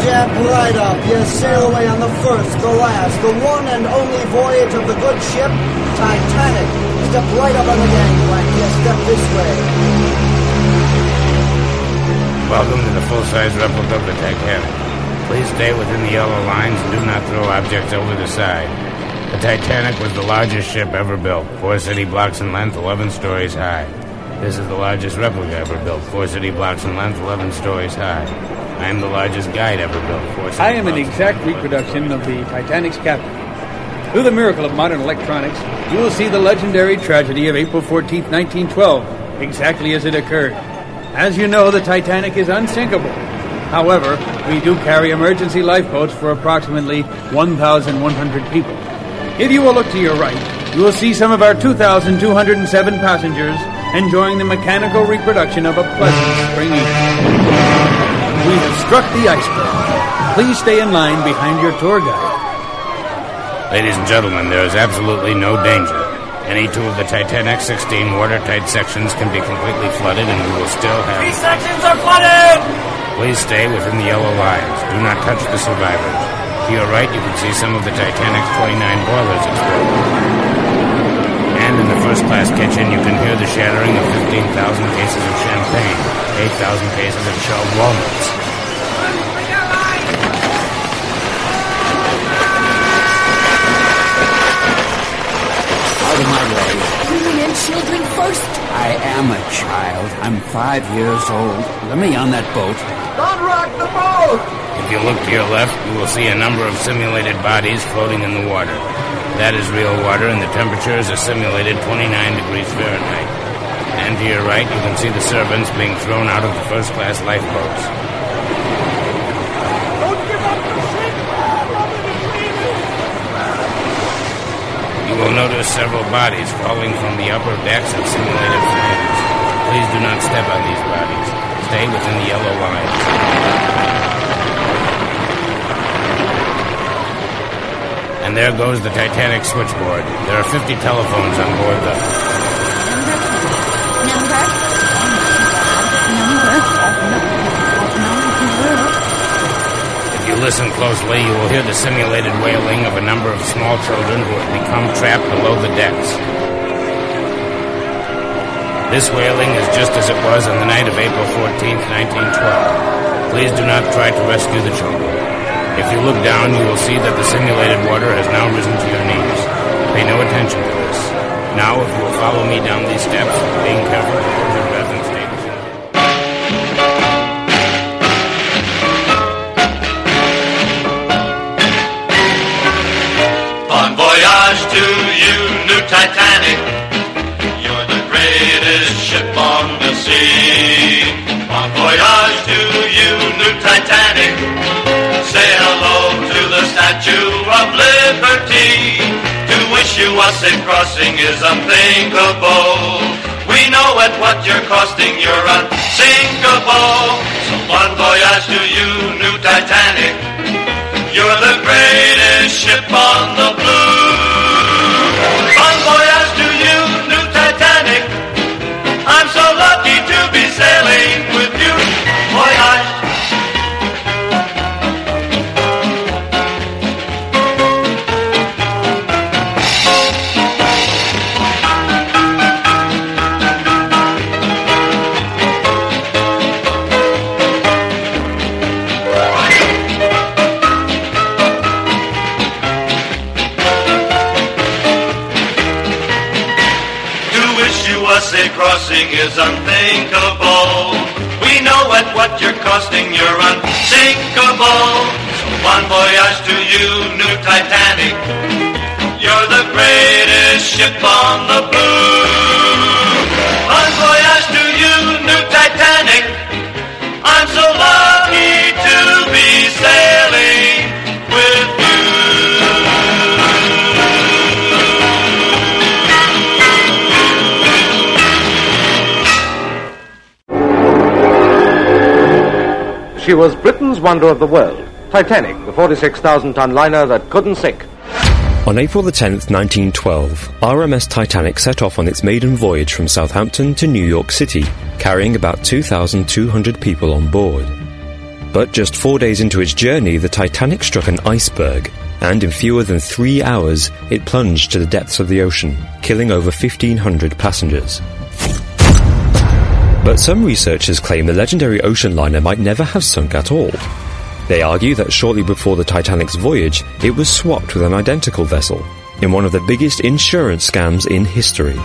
Jab right up. You sail away on the first, the last, the one and only voyage of the good ship, Titanic. Step right up on the gangplank. You step this way. Welcome to the full-size replica of the Titanic. Please stay within the yellow lines and do not throw objects over the side. The Titanic was the largest ship ever built, 4 city blocks in length, 11 stories high. This is the largest replica ever built, 4 city blocks in length, 11 stories high. I am the largest guide ever built, 4 city I am an blocks exact reproduction of the Titanic's captain. Through the miracle of modern electronics, you will see the legendary tragedy of April 14th, 1912, exactly as it occurred. As you know, the Titanic is unsinkable. However, we do carry emergency lifeboats for approximately 1,100 people. If you will look to your right, you will see some of our 2,207 passengers enjoying the mechanical reproduction of a pleasant spring evening. We have struck the iceberg. Please stay in line behind your tour guide. Ladies and gentlemen, there is absolutely no danger. Any two of the Titanic's 16 watertight sections can be completely flooded and we will still have... 3 sections are flooded! Please stay within the yellow lines. Do not touch the survivors. To your right, you can see some of the Titanic's 29 boilers exploding. And in the first-class kitchen, you can hear the shattering of 15,000 cases of champagne, 8,000 cases of shelled walnuts. Out of my way. Women and children first. I am a child. I'm 5 years old. Let me on that boat. Don't rock the boat! If you look to your left, you will see a number of simulated bodies floating in the water. That is real water, and the temperature is a simulated 29 degrees Fahrenheit. And to your right, you can see the servants being thrown out of the first-class lifeboats. Don't give up the ship! You will notice several bodies falling from the upper decks and simulated flames. Please do not step on these bodies. Stay within the yellow lines. And there goes the Titanic switchboard. There are 50 telephones on board the... If you listen closely, you will hear the simulated wailing of a number of small children who have become trapped below the decks. This wailing is just as it was on the night of April 14th, 1912. Please do not try to rescue the children. If you look down, you will see that the simulated water has now risen to your knees. Pay no attention to this. Now, if you will follow me down these steps, being careful to hold your breath and stay within. Bon voyage to you, new Titanic. You're the greatest ship on the sea. Bon voyage to you, new Titanic. Say hello to the Statue of Liberty. To wish you a safe crossing is unthinkable. We know at what you're costing, you're unsinkable. So bon voyage to you, new Titanic. You're the greatest ship on the blue. Bon voyage to you, new Titanic. I'm so lucky to be sailing with you. Voyage. Safe crossing is unthinkable. We know at what you're costing, you're unsinkable. So bon voyage to you, new Titanic. You're the greatest ship on the blue. Bon voyage to you, new Titanic. I'm so lucky to be sailing with you. She was Britain's wonder of the world, Titanic, the 46,000-ton liner that couldn't sink. On April the 10th, 1912, RMS Titanic set off on its maiden voyage from Southampton to New York City, carrying about 2,200 people on board. But just 4 days into its journey, the Titanic struck an iceberg, and in fewer than 3 hours, it plunged to the depths of the ocean, killing over 1,500 passengers. But some researchers claim the legendary ocean liner might never have sunk at all. They argue that shortly before the Titanic's voyage, it was swapped with an identical vessel, in one of the biggest insurance scams in history.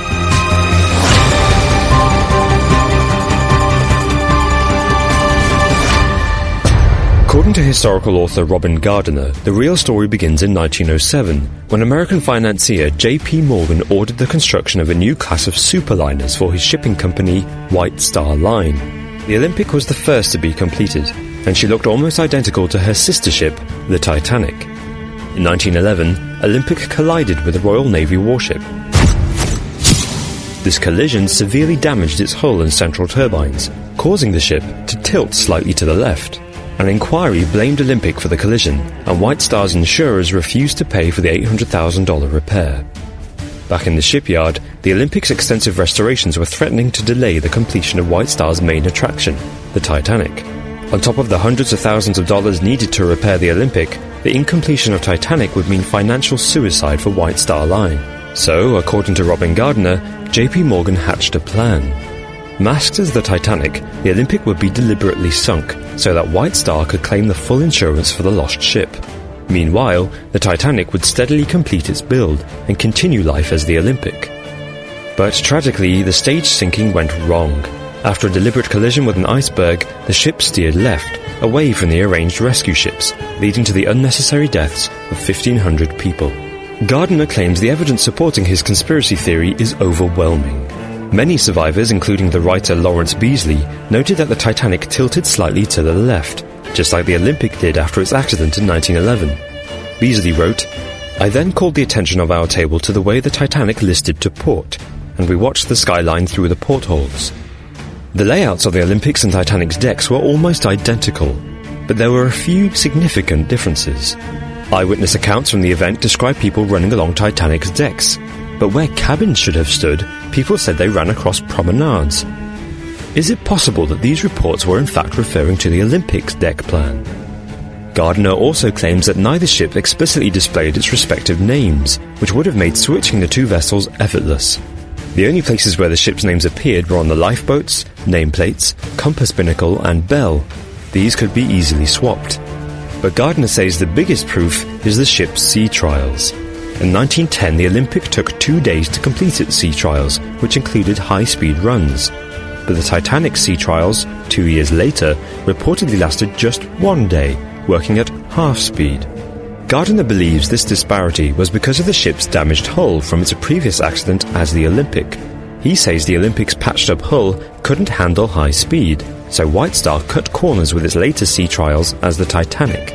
According to historical author Robin Gardiner, the real story begins in 1907, when American financier J.P. Morgan ordered the construction of a new class of superliners for his shipping company, White Star Line. The Olympic was the first to be completed, and she looked almost identical to her sister ship, the Titanic. In 1911, Olympic collided with a Royal Navy warship. This collision severely damaged its hull and central turbines, causing the ship to tilt slightly to the left. An inquiry blamed Olympic for the collision, and White Star's insurers refused to pay for the $800,000 repair. Back in the shipyard, the Olympic's extensive restorations were threatening to delay the completion of White Star's main attraction, the Titanic. On top of the hundreds of thousands of dollars needed to repair the Olympic, the incompletion of Titanic would mean financial suicide for White Star Line. So, according to Robin Gardiner, J.P. Morgan hatched a plan. Masked as the Titanic, the Olympic would be deliberately sunk, so that White Star could claim the full insurance for the lost ship. Meanwhile, the Titanic would steadily complete its build and continue life as the Olympic. But tragically, the stage sinking went wrong. After a deliberate collision with an iceberg, the ship steered left, away from the arranged rescue ships, leading to the unnecessary deaths of 1,500 people. Gardiner claims the evidence supporting his conspiracy theory is overwhelming. Many survivors, including the writer Lawrence Beasley, noted that the Titanic tilted slightly to the left, just like the Olympic did after its accident in 1911. Beasley wrote, "I then called the attention of our table to the way the Titanic listed to port, and we watched the skyline through the portholes. The layouts of the Olympic's and Titanic's decks were almost identical, but there were a few significant differences. Eyewitness accounts from the event describe people running along Titanic's decks, but where cabins should have stood, people said they ran across promenades. Is it possible that these reports were in fact referring to the Olympic's deck plan?" Gardiner also claims that neither ship explicitly displayed its respective names, which would have made switching the two vessels effortless. The only places where the ships' names appeared were on the lifeboats, nameplates, compass binnacle, and bell. These could be easily swapped. But Gardiner says the biggest proof is the ship's sea trials. In 1910, the Olympic took 2 days to complete its sea trials, which included high-speed runs. But the Titanic's sea trials, 2 years later, reportedly lasted just 1 day, working at half speed. Gardiner believes this disparity was because of the ship's damaged hull from its previous accident as the Olympic. He says the Olympic's patched-up hull couldn't handle high speed, so White Star cut corners with its later sea trials as the Titanic.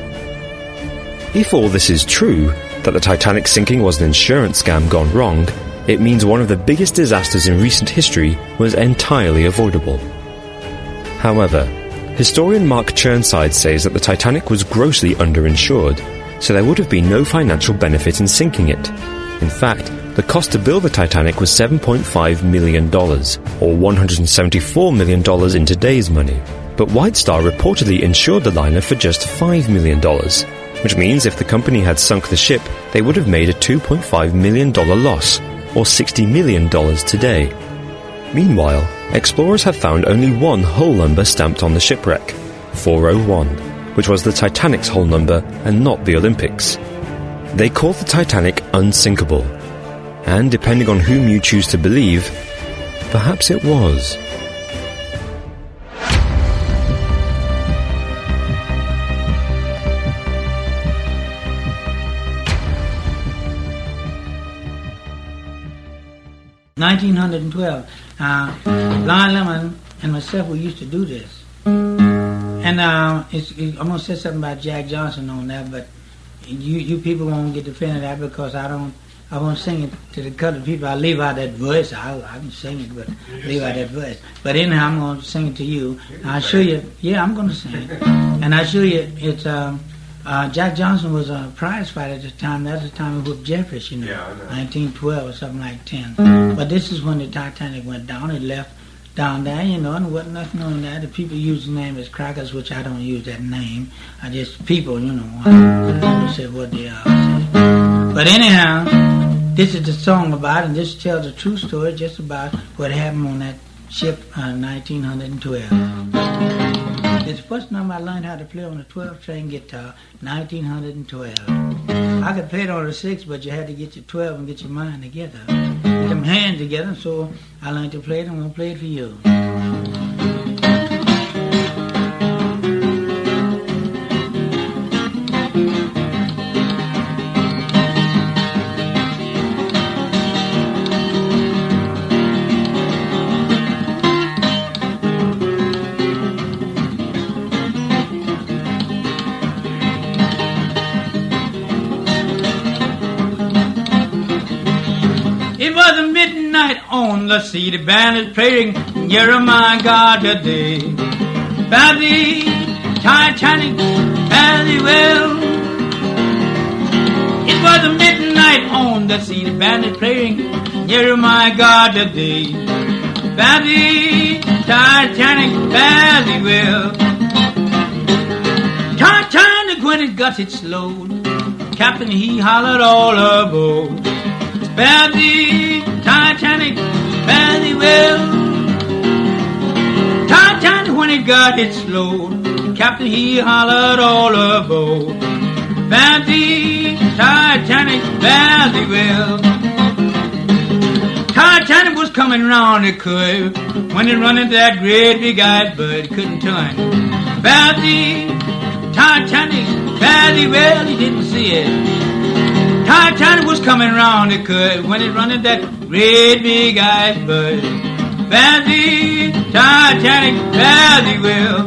If all this is true, that the Titanic sinking was an insurance scam gone wrong, it means one of the biggest disasters in recent history was entirely avoidable. However, historian Mark Chirnside says that the Titanic was grossly underinsured, so there would have been no financial benefit in sinking it. In fact, the cost to build the Titanic was $7.5 million, or $174 million in today's money. But White Star reportedly insured the liner for just $5 million, which means if the company had sunk the ship, they would have made a $2.5 million loss, or $60 million today. Meanwhile, explorers have found only one hull number stamped on the shipwreck, 401, which was the Titanic's hull number and not the Olympic's. They called the Titanic unsinkable, and depending on whom you choose to believe, perhaps it was. $1,912. Lon Lemon and myself, we used to do this. And I'm going to say something about Jack Johnson on that, but you people won't get offended at that because I won't sing it to the colored people. I leave out that verse. I can sing it, but leave out that verse. But anyhow, I'm going to sing it to you. I'll show you. Yeah, I'm going to sing it. And I'll show you. It's Jack Johnson was a prize fighter at the time. That's the time he whooped Jeffries, you know, 1912 or something like 10. But this is when the Titanic went down. It left down there, you know, and wasn't nothing on that. The people use the name as crackers, which I don't use that name. I just people, you know, people say what they are. But anyhow, this is the song about it, and this tells a true story just about what happened on that ship in 1912. It's the first time I learned how to play on a 12-string guitar, 1912. I could play it on a 6, but you had to get your 12 and get your mind together. Get them hands together, so I learned to play it, and I'm going to play it for you. On the sea, the band is playing Jeremiah God today. By the Titanic, fairly well. It was a midnight on the sea, the band is playing Jeremiah God today. By the Titanic, fairly well. Titanic, when it got its load, Captain, he hollered all aboard. Spare the Titanic, fairly well. Titanic, when it got its load, Captain, he hollered all aboard. Spare the Titanic, fairly well. Titanic was coming round the curve when it run into that great big iceberg, couldn't turn. Spare the Titanic, fairly well, he didn't see it. Titanic was coming round the curve when it run into that great big iceberg. Fare thee, Titanic, fare thee well.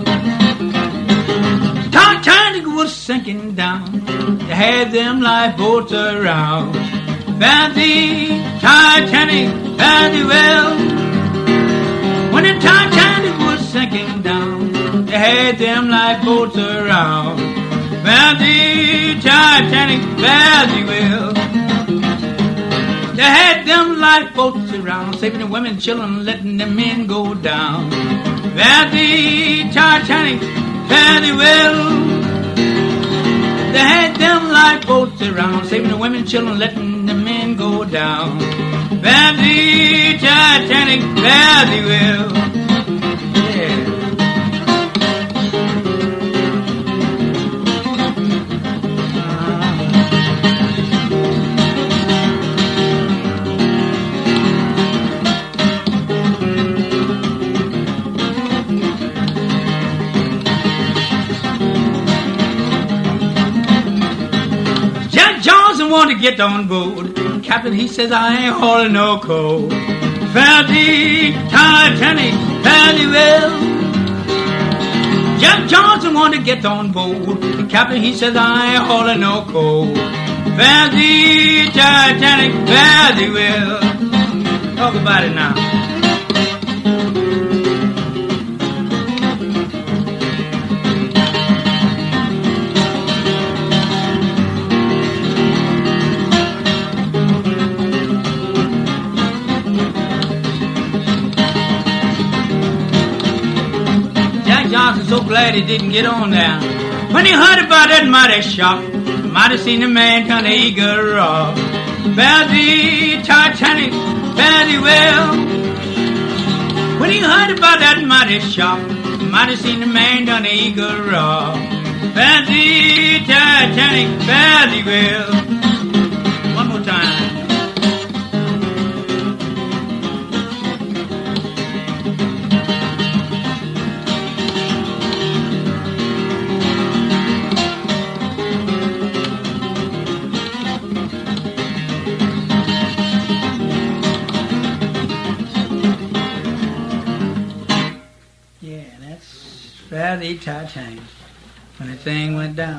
Titanic was sinking down. They had them lifeboats around. Fare thee, Titanic, fare thee well. When the Titanic was sinking down, they had them lifeboats around. Fare thee, Titanic, fare thee well. They had them lifeboats around, saving the women and children, letting the men go down. Fare thee, Titanic, fare thee well. They had them lifeboats around, saving the women and children, letting the men go down. Fare thee, Titanic, fare thee well. Yeah. Want to get on board. Captain, he says, I ain't hauling no coal. Fare thee, Titanic, fare thee well. Jack Johnson want to get on board. The captain, he says, I ain't hauling no coal. Fare thee, Titanic, fare thee well. Talk about it now. So glad he didn't get on there. When he heard about that mighty shock, might have seen the man turn the eagle rock. Fare thee, Titanic, fare thee well. When he heard about that mighty shock, might have seen the man turn the eagle rock. Fare thee, Titanic, fare thee well. One more time. Fare thee, Titanic, when the thing went down.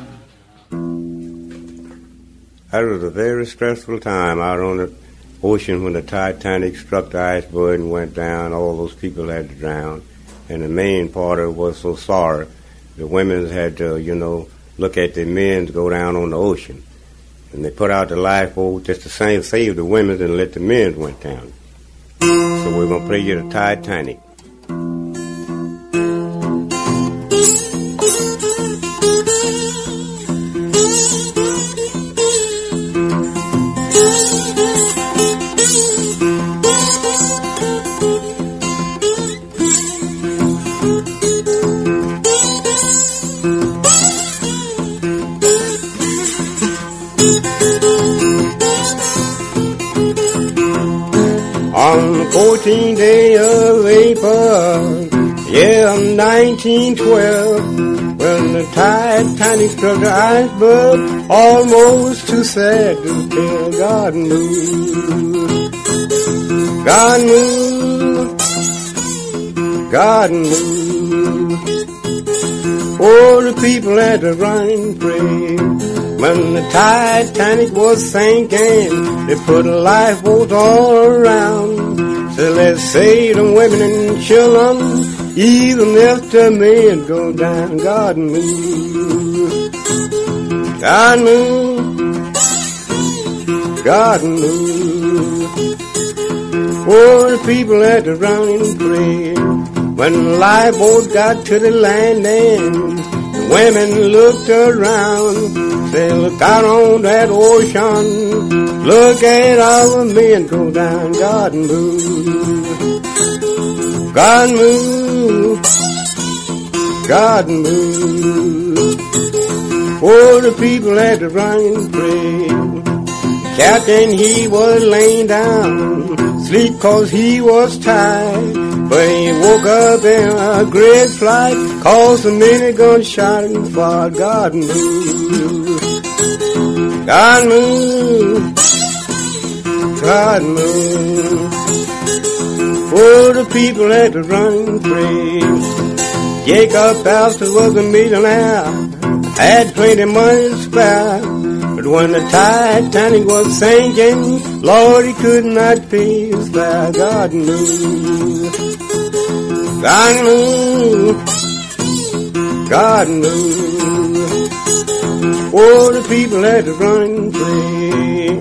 That was a very stressful time out on the ocean when the Titanic struck the iceberg and went down. All those people had to drown. And the main part of it was so sorry. The women had to, look at their men go down on the ocean. And they put out the lifeboat just to save the women and let the men went down. So we're going to play you the Titanic. 14th day of April, year of 1912, when the Titanic struck the iceberg, almost too sad to tell. God moved. God moved. God moved. Oh, the people had to run and pray. When the Titanic was sinking, they put lifeboats all around. So let's save the women and children, even if the men go down. God move. God move. God move. Oh, the people had to run and pray. When the lifeboat got to the landing, the women looked around. Say, look out on that ocean. Look at our men go down. God move. God move. God move. Oh, the people had to run and pray. Captain, he was laying down, sleep 'cause he was tired. But he woke up in a great fright, 'cause the many gunshot and fired. God move. God move. God move. Oh, the people had to run and pray. Jacob Astor was a millionaire, had plenty money to spare. But when the Titanic was sinking, Lord, he could not pay his fare. God move. God move. God move. Oh, the people had to run and pray.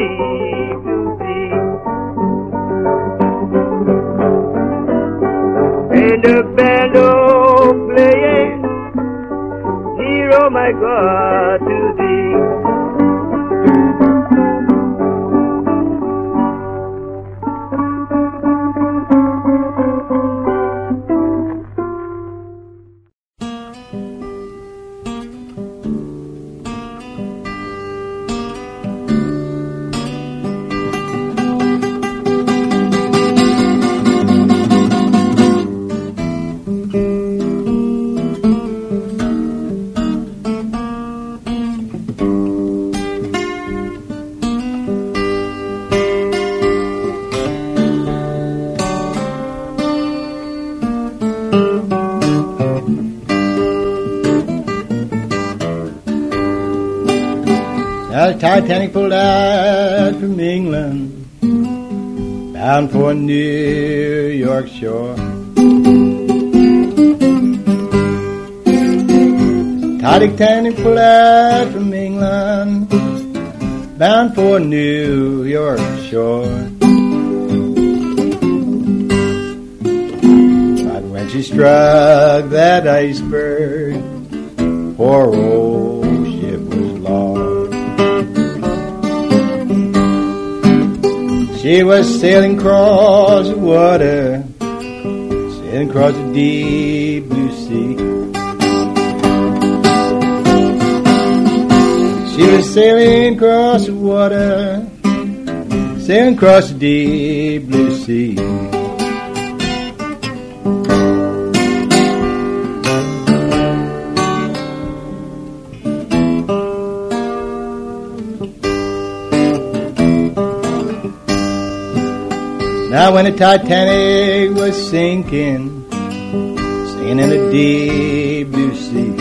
deep blue sea. And the band playing, hero my God to thee. Now the Titanic pulled out from England, bound for New York shore. Titanic pulled out from England, bound for New York shore. But when she struck that iceberg, poor old ship was lost. She was sailing across the water, sailing across the deep blue sea. She was sailing across the water, sailing across the deep blue sea. Now when the Titanic was sinking, singing in the deep blue sea.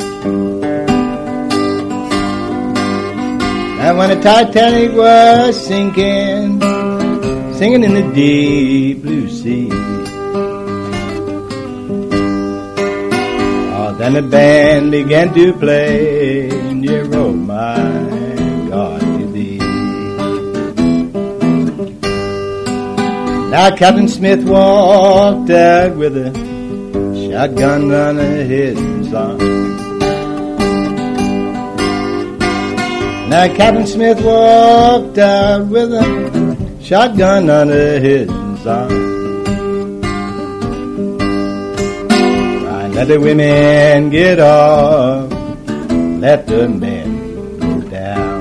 Now when the Titanic was sinking, singing in the deep blue sea. Oh, then the band began to play, near oh my God to thee. Now Captain Smith walked out with a shotgun under his arm. Now Captain Smith walked out with a shotgun under his arm. Trying let the women get off, let the men go down.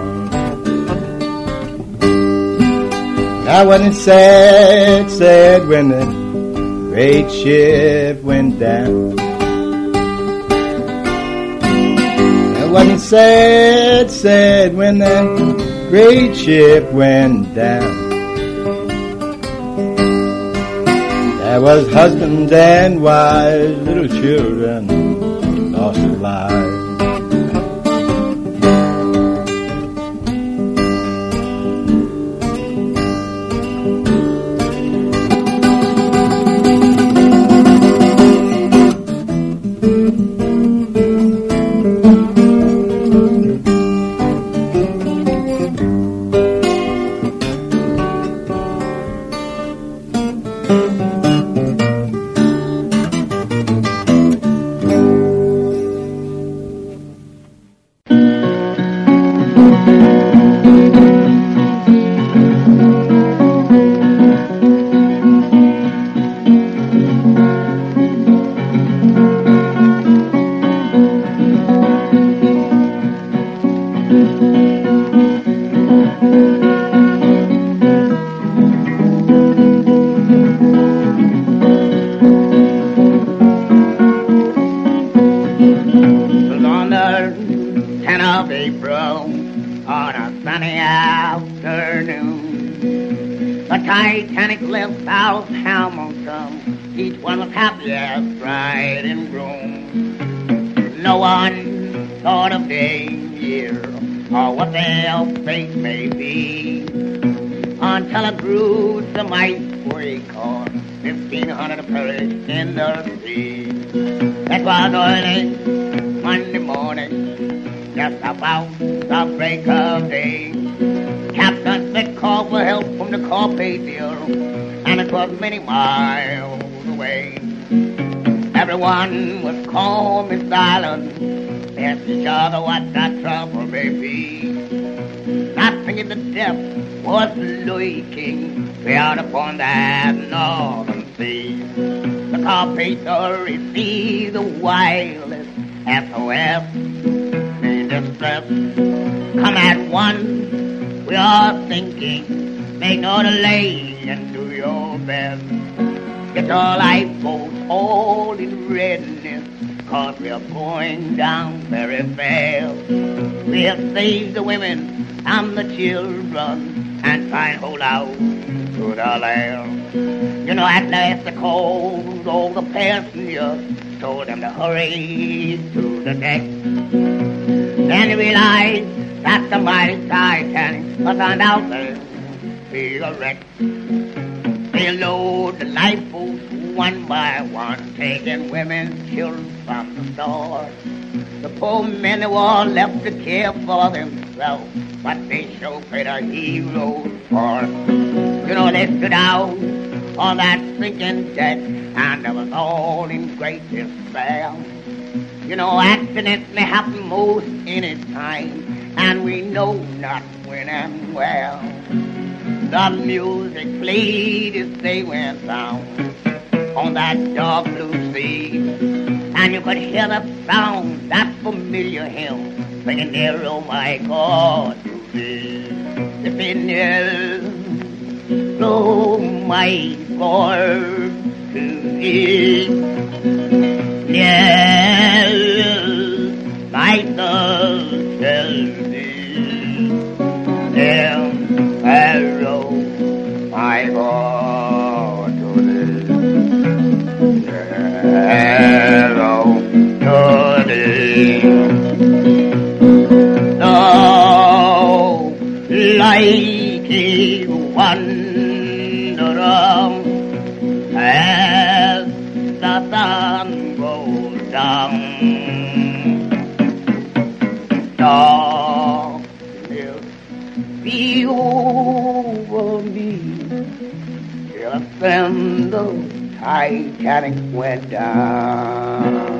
Now wasn't it sad, sad when the great ship went down? Now wasn't it sad, sad when the great ship went down? There was husbands and wives, little children lost their lives. Titanic left Southampton, each one was happy as bride and groom. No one thought of danger or what their fate may be until a gruesome iceberg caused 1,500 to perish in the sea. That was early Monday morning, just about the break of day. Captain Carpathia, and it was many miles away. Everyone was calm and silent, asked each other what that trouble may be. Not thinking the death was Louis King, out upon that northern sea. The Carpathia received the wildest SOS in distress. Come at once, we are thinking, make no delay and do your best. Get your lifeboats all in readiness, 'cause we are going down very fast. We'll save the women and the children and try and hold out to the land. You know, at last they called all the passengers, told them to hurry to the deck. Then they realized that the mighty Titanic was found out there, be a wreck. They load the lifeboats one by one, taking women, children from the shore. The poor men were all left to care for themselves, but they sure paid a hero for it. You know, they stood out on that sinking deck, and they was all in great despair. You know, accidents may happen most any time, and we know not when and where. The music played as they went down on that dark blue sea, and you could hear the sound, that familiar hymn, singing there, oh my God, to thee. The signal, oh my God, to thee. Yes, my soul shall thee. There, arrow, my God, to thee. Arrow, to thee. Oh, like a wanderer, as the sun goes down. Darkness be over me, till then the Titanic went down.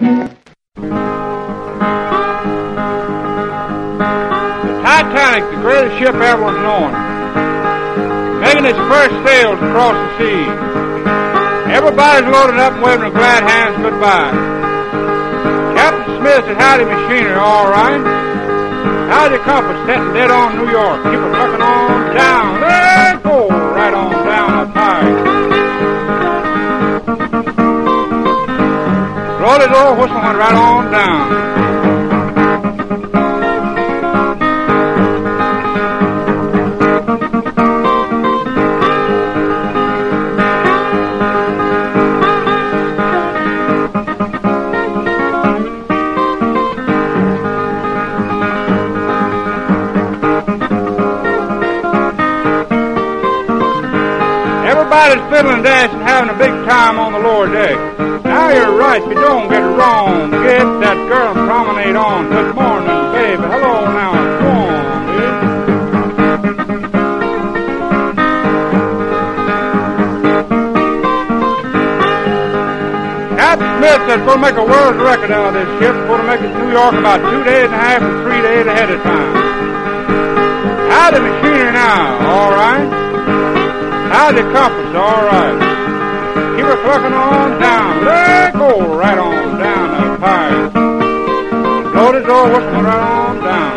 Titanic, the greatest ship ever known, making its first sails across the sea. Everybody's loaded up and waving a glad hands goodbye. Captain Smith said, howdy machinery, all right. How's your compass setting dead on New York? Keep it trucking on down. Let it go right on down up high. Roll his old whistle went right on down. Everybody's fiddling, dashing, having a big time on the lower deck. Now you're right, but don't get it wrong. Get that girl and promenade on. Good morning, baby. Hello now. Go on, baby. Captain Smith said we'll make a world record out of this ship. We're going to make it to New York about 2 days and a half or 3 days ahead of time. How's the machinery now? All right. How's the compass? All right. Keep her clucking on down. Let go right on down up high. Load his old whistle right on down.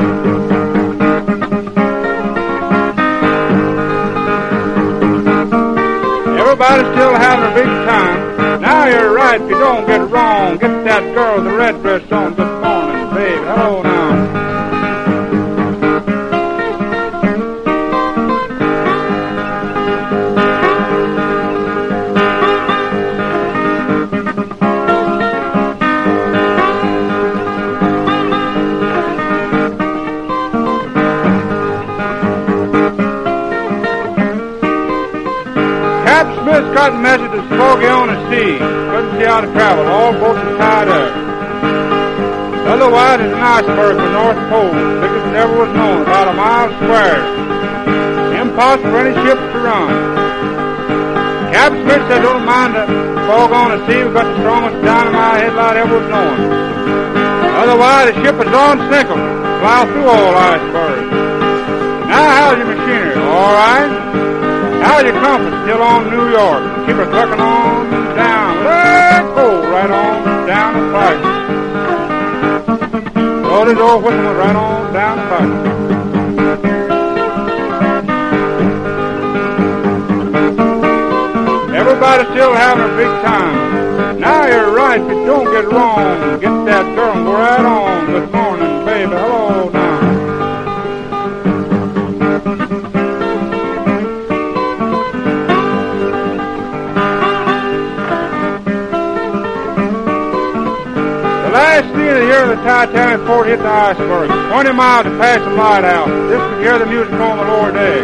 Everybody's still having a big time. Now you're right, if you don't get it wrong. Get that girl with the red dress on. Good morning, baby. Hello now. Smith got a message to foggy on the sea. Couldn't see how to travel. All boats are tied up. Otherwise, it's an iceberg for the North Pole, biggest that ever was known, about a mile square. impossible for any ship to run. Captain Smith said, don't mind the fog on the sea. We've got the strongest dynamite headlight ever was known. Otherwise, the ship is on sinking, plow through all icebergs. Now, how's your machinery? All right? How's your compass? Still on New York. Keep her clucking on down. Let go right on down the pipe. Oh, this old whistle went right on down the pipe. Everybody's still having a big time. Now you're right, but don't get wrong. Get that girl and go right on. Good morning, baby. Hello now. The last scene of the year of the Titanic before it hit the iceberg. 20 miles to pass the lighthouse. This could hear the music on the lower deck.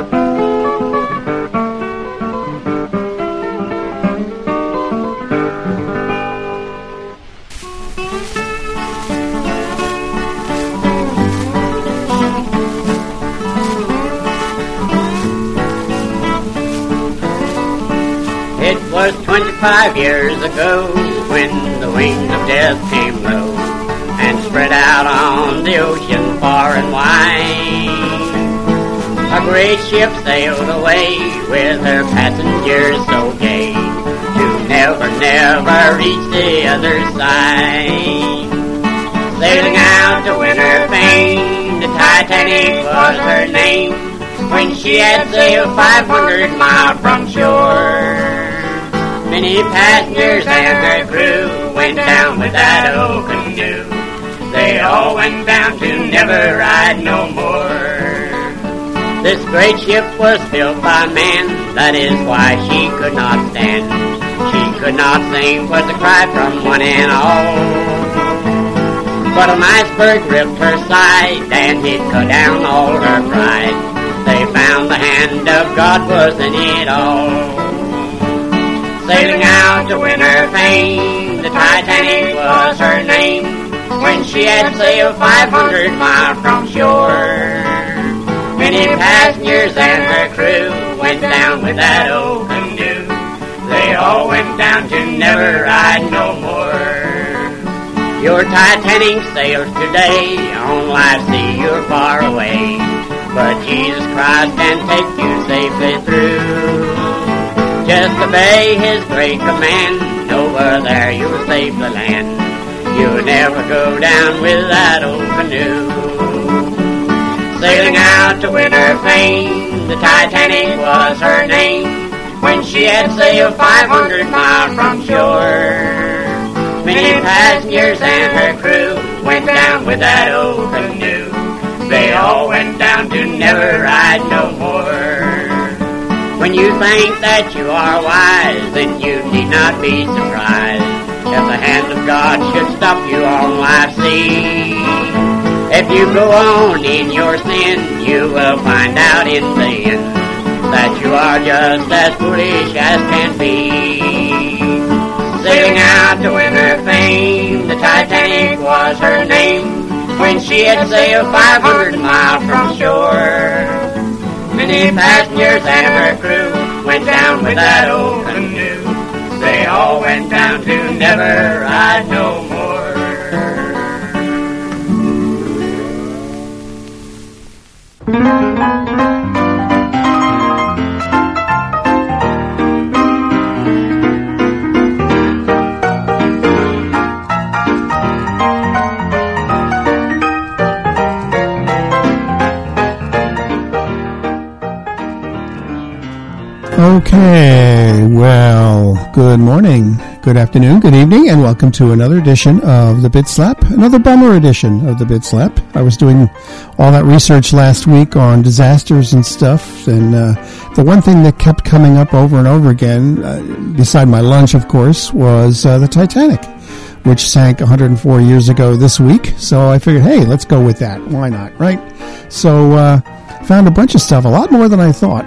It was 25 years ago when the wings of death came low and spread out on the ocean far and wide. A great ship sailed away with her passengers so gay to never, never reach the other side. Sailing out to win her fame, the Titanic was her name when she had sailed 500 miles from shore. Many passengers and their crew went down with that old canoe. They all went down to never ride no more. This great ship was built by men, that is why she could not stand. She could not sing, was a cry from one and all. But an iceberg ripped her side, and it cut down all her pride. They found the hand of God was in it all. Sailing out to win her fame, the Titanic was her name when she had sailed 500 miles from shore. Many passengers and her crew went down with that old canoe. They all went down to never ride no more. Your Titanic sails today on life's sea, you're far away, but Jesus Christ can take you safely through. Just obey His great command, over there you'll safely land. You'll never go down with that old canoe. Sailing out to win her fame, the Titanic was her name when she had sailed 500 miles from shore. Many passengers and her crew went down with that old canoe. They all went down to never ride no more. When you think that you are wise, then you need not be surprised if the hand of God should stop you on life's sea. If you go on in your sin, you will find out in the end that you are just as foolish as can be. Sailing out to win her fame, the Titanic was her name when she had sailed 500 miles from shore. Many passengers and her crew went down with that old canoe. They all went down to never ride no more. Okay, well, good morning, good afternoon, good evening, and welcome to another edition of the Bit Slap, another bummer edition of the Bit Slap. I was doing all that research last week on disasters and stuff, and the one thing that kept coming up over and over again, beside my lunch, of course, was the Titanic, which sank 104 years ago this week. So I figured, hey, let's go with that. Why not, right? So found a bunch of stuff, a lot more than I thought.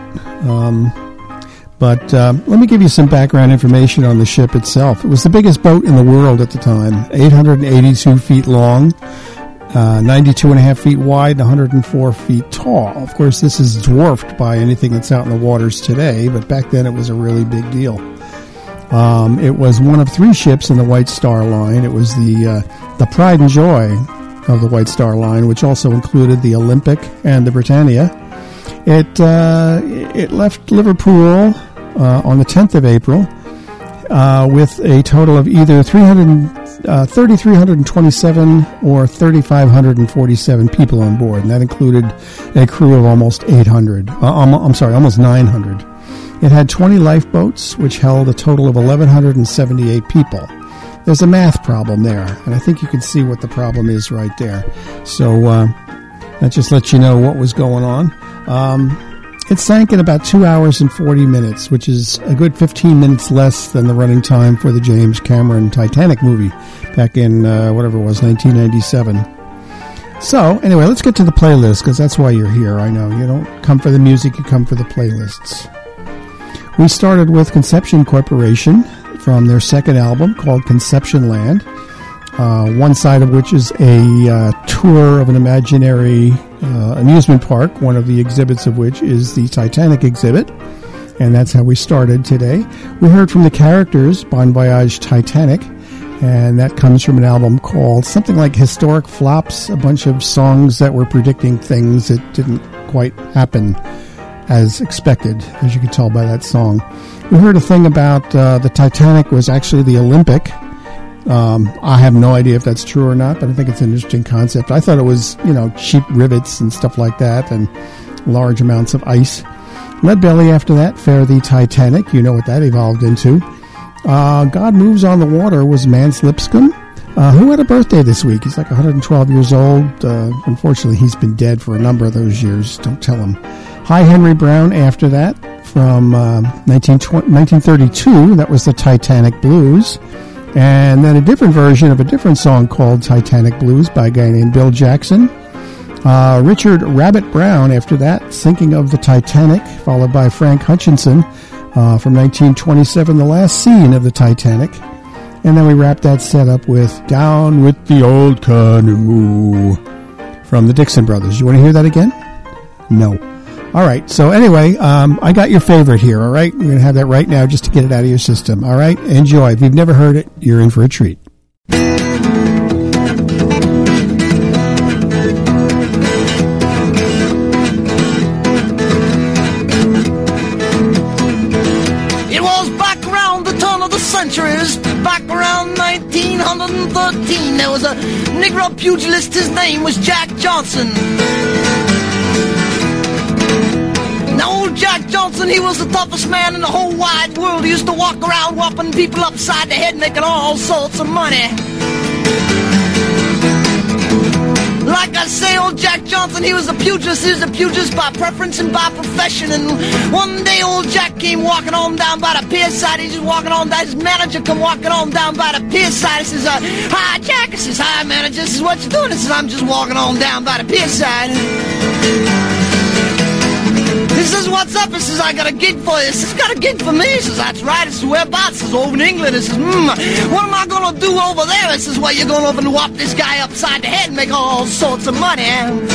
But let me give you some background information on the ship itself. It was the biggest boat in the world at the time, 882 feet long, 92.5 feet wide and 104 feet tall. Of course, this is dwarfed by anything that's out in the waters today, but back then it was a really big deal. It was one of 3 ships in the White Star Line. It was the pride and joy of the White Star Line, which also included the Olympic and the Britannia. It left Liverpool on the 10th of April with a total of either 3,327 or 3,547 people on board, and that included a crew of almost 800. Almost 900. It had 20 lifeboats, which held a total of 1,178 people. There's a math problem there, and I think you can see what the problem is right there. So that just lets you know what was going on. It sank in about 2 hours and 40 minutes, which is a good 15 minutes less than the running time for the James Cameron Titanic movie back in, 1997. So, anyway, let's get to the playlist, because that's why you're here. I know. You don't come for the music, you come for the playlists. We started with Conception Corporation from their second album called Conception Land. One side of which is a tour of an imaginary amusement park, one of the exhibits of which is the Titanic exhibit, and that's how we started today. We heard from the Characters, Bon Voyage Titanic, and that comes from an album called something like Historic Flops, a bunch of songs that were predicting things that didn't quite happen as expected, as you can tell by that song. We heard a thing about the Titanic was actually the Olympic. I have no idea if that's true or not, but I think it's an interesting concept. I thought it was, cheap rivets and stuff like that and large amounts of ice. Lead Belly after that, Fare Thee Titanic. You know what that evolved into. God Moves on the Water was Mance Lipscomb, who had a birthday this week. He's like 112 years old. Unfortunately, he's been dead for a number of those years. Don't tell him. Hi, Henry Brown after that from 1932. That was the Titanic Blues. And then a different version of a different song called Titanic Blues by a guy named Bill Jackson. Richard Rabbit Brown after that, Sinking of the Titanic, followed by Frank Hutchinson from 1927, The Last Scene of the Titanic. And then we wrapped that set up with Down with the Old Canoe from the Dixon Brothers. You want to hear that again? No. All right, so anyway, I got your favorite here, all right? We're going to have that right now just to get it out of your system, all right? Enjoy. If you've never heard it, you're in for a treat. It was back around the turn of the centuries, back around 1913. There was a Negro pugilist, his name was Jack Johnson. Now old Jack Johnson, he was the toughest man in the whole wide world. He used to walk around whopping people upside the head, making all sorts of money. Like I say, old Jack Johnson, he was a pugilist. He was a pugilist by preference and by profession. And one day old Jack came walking on down by the pier side. He's just walking on down. His manager come walking on down by the pier side. He says, hi, Jack. He says, hi, manager. This is what you doing? He says, I'm just walking on down by the pier side. He says, what's up? He says, I got a gig for you. He says, got a gig for me? He says, that's right. He says, whereabouts? He says, over in England. He says, what am I going to do over there? He says, well, you're going over and whop this guy upside the head and make all sorts of money.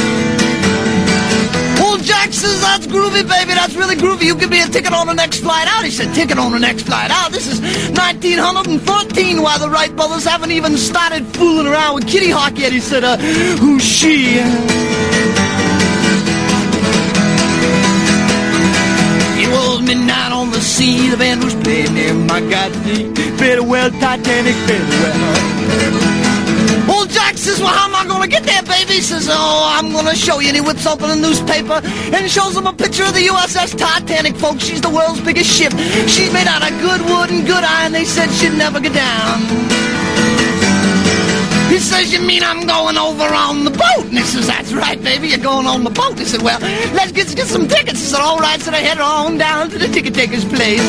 Old Jack says, that's groovy, baby. That's really groovy. You give me a ticket on the next flight out. He said, ticket on the next flight out? This is 1914, while the Wright brothers haven't even started fooling around with Kitty Hawk yet. He said, who's she? Midnight on the sea, the band was playing there. My God, better well, Titanic, better well. Old Jack says, well, how am I going to get there, baby? He says, I'm going to show you. And he whips open a newspaper and shows them a picture of the USS Titanic, folks. She's the world's biggest ship. She's made out of good wood and good iron. They said she'd never go down. He says, you mean I'm going over on the boat? And he says, that's right, baby, you're going on the boat. He said, well, let's get some tickets. He said, all right, so they headed on down to the ticket taker's place.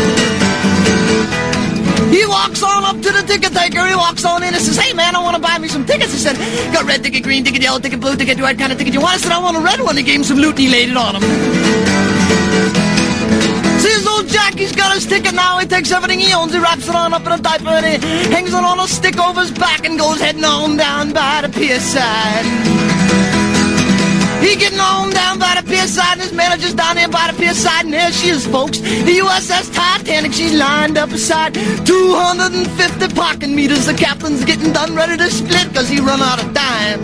He walks on up to the ticket taker. He walks on in and says, hey, man, I want to buy me some tickets. He said, got red ticket, green ticket, yellow ticket, blue ticket, what kind of ticket you want? I said, I want a red one. He gave him some loot and he laid it on him. See, his old Jack, he's got a his ticket now. He takes everything he owns, he wraps it on up in a diaper, and he hangs it on a stick over his back and goes heading on down by the pier side. He getting on down by the pier side, and his manager's down there by the pier side, and there she is, folks. The USS Titanic, she's lined up beside 250 parking meters. The captain's getting done ready to split, cause he run out of time.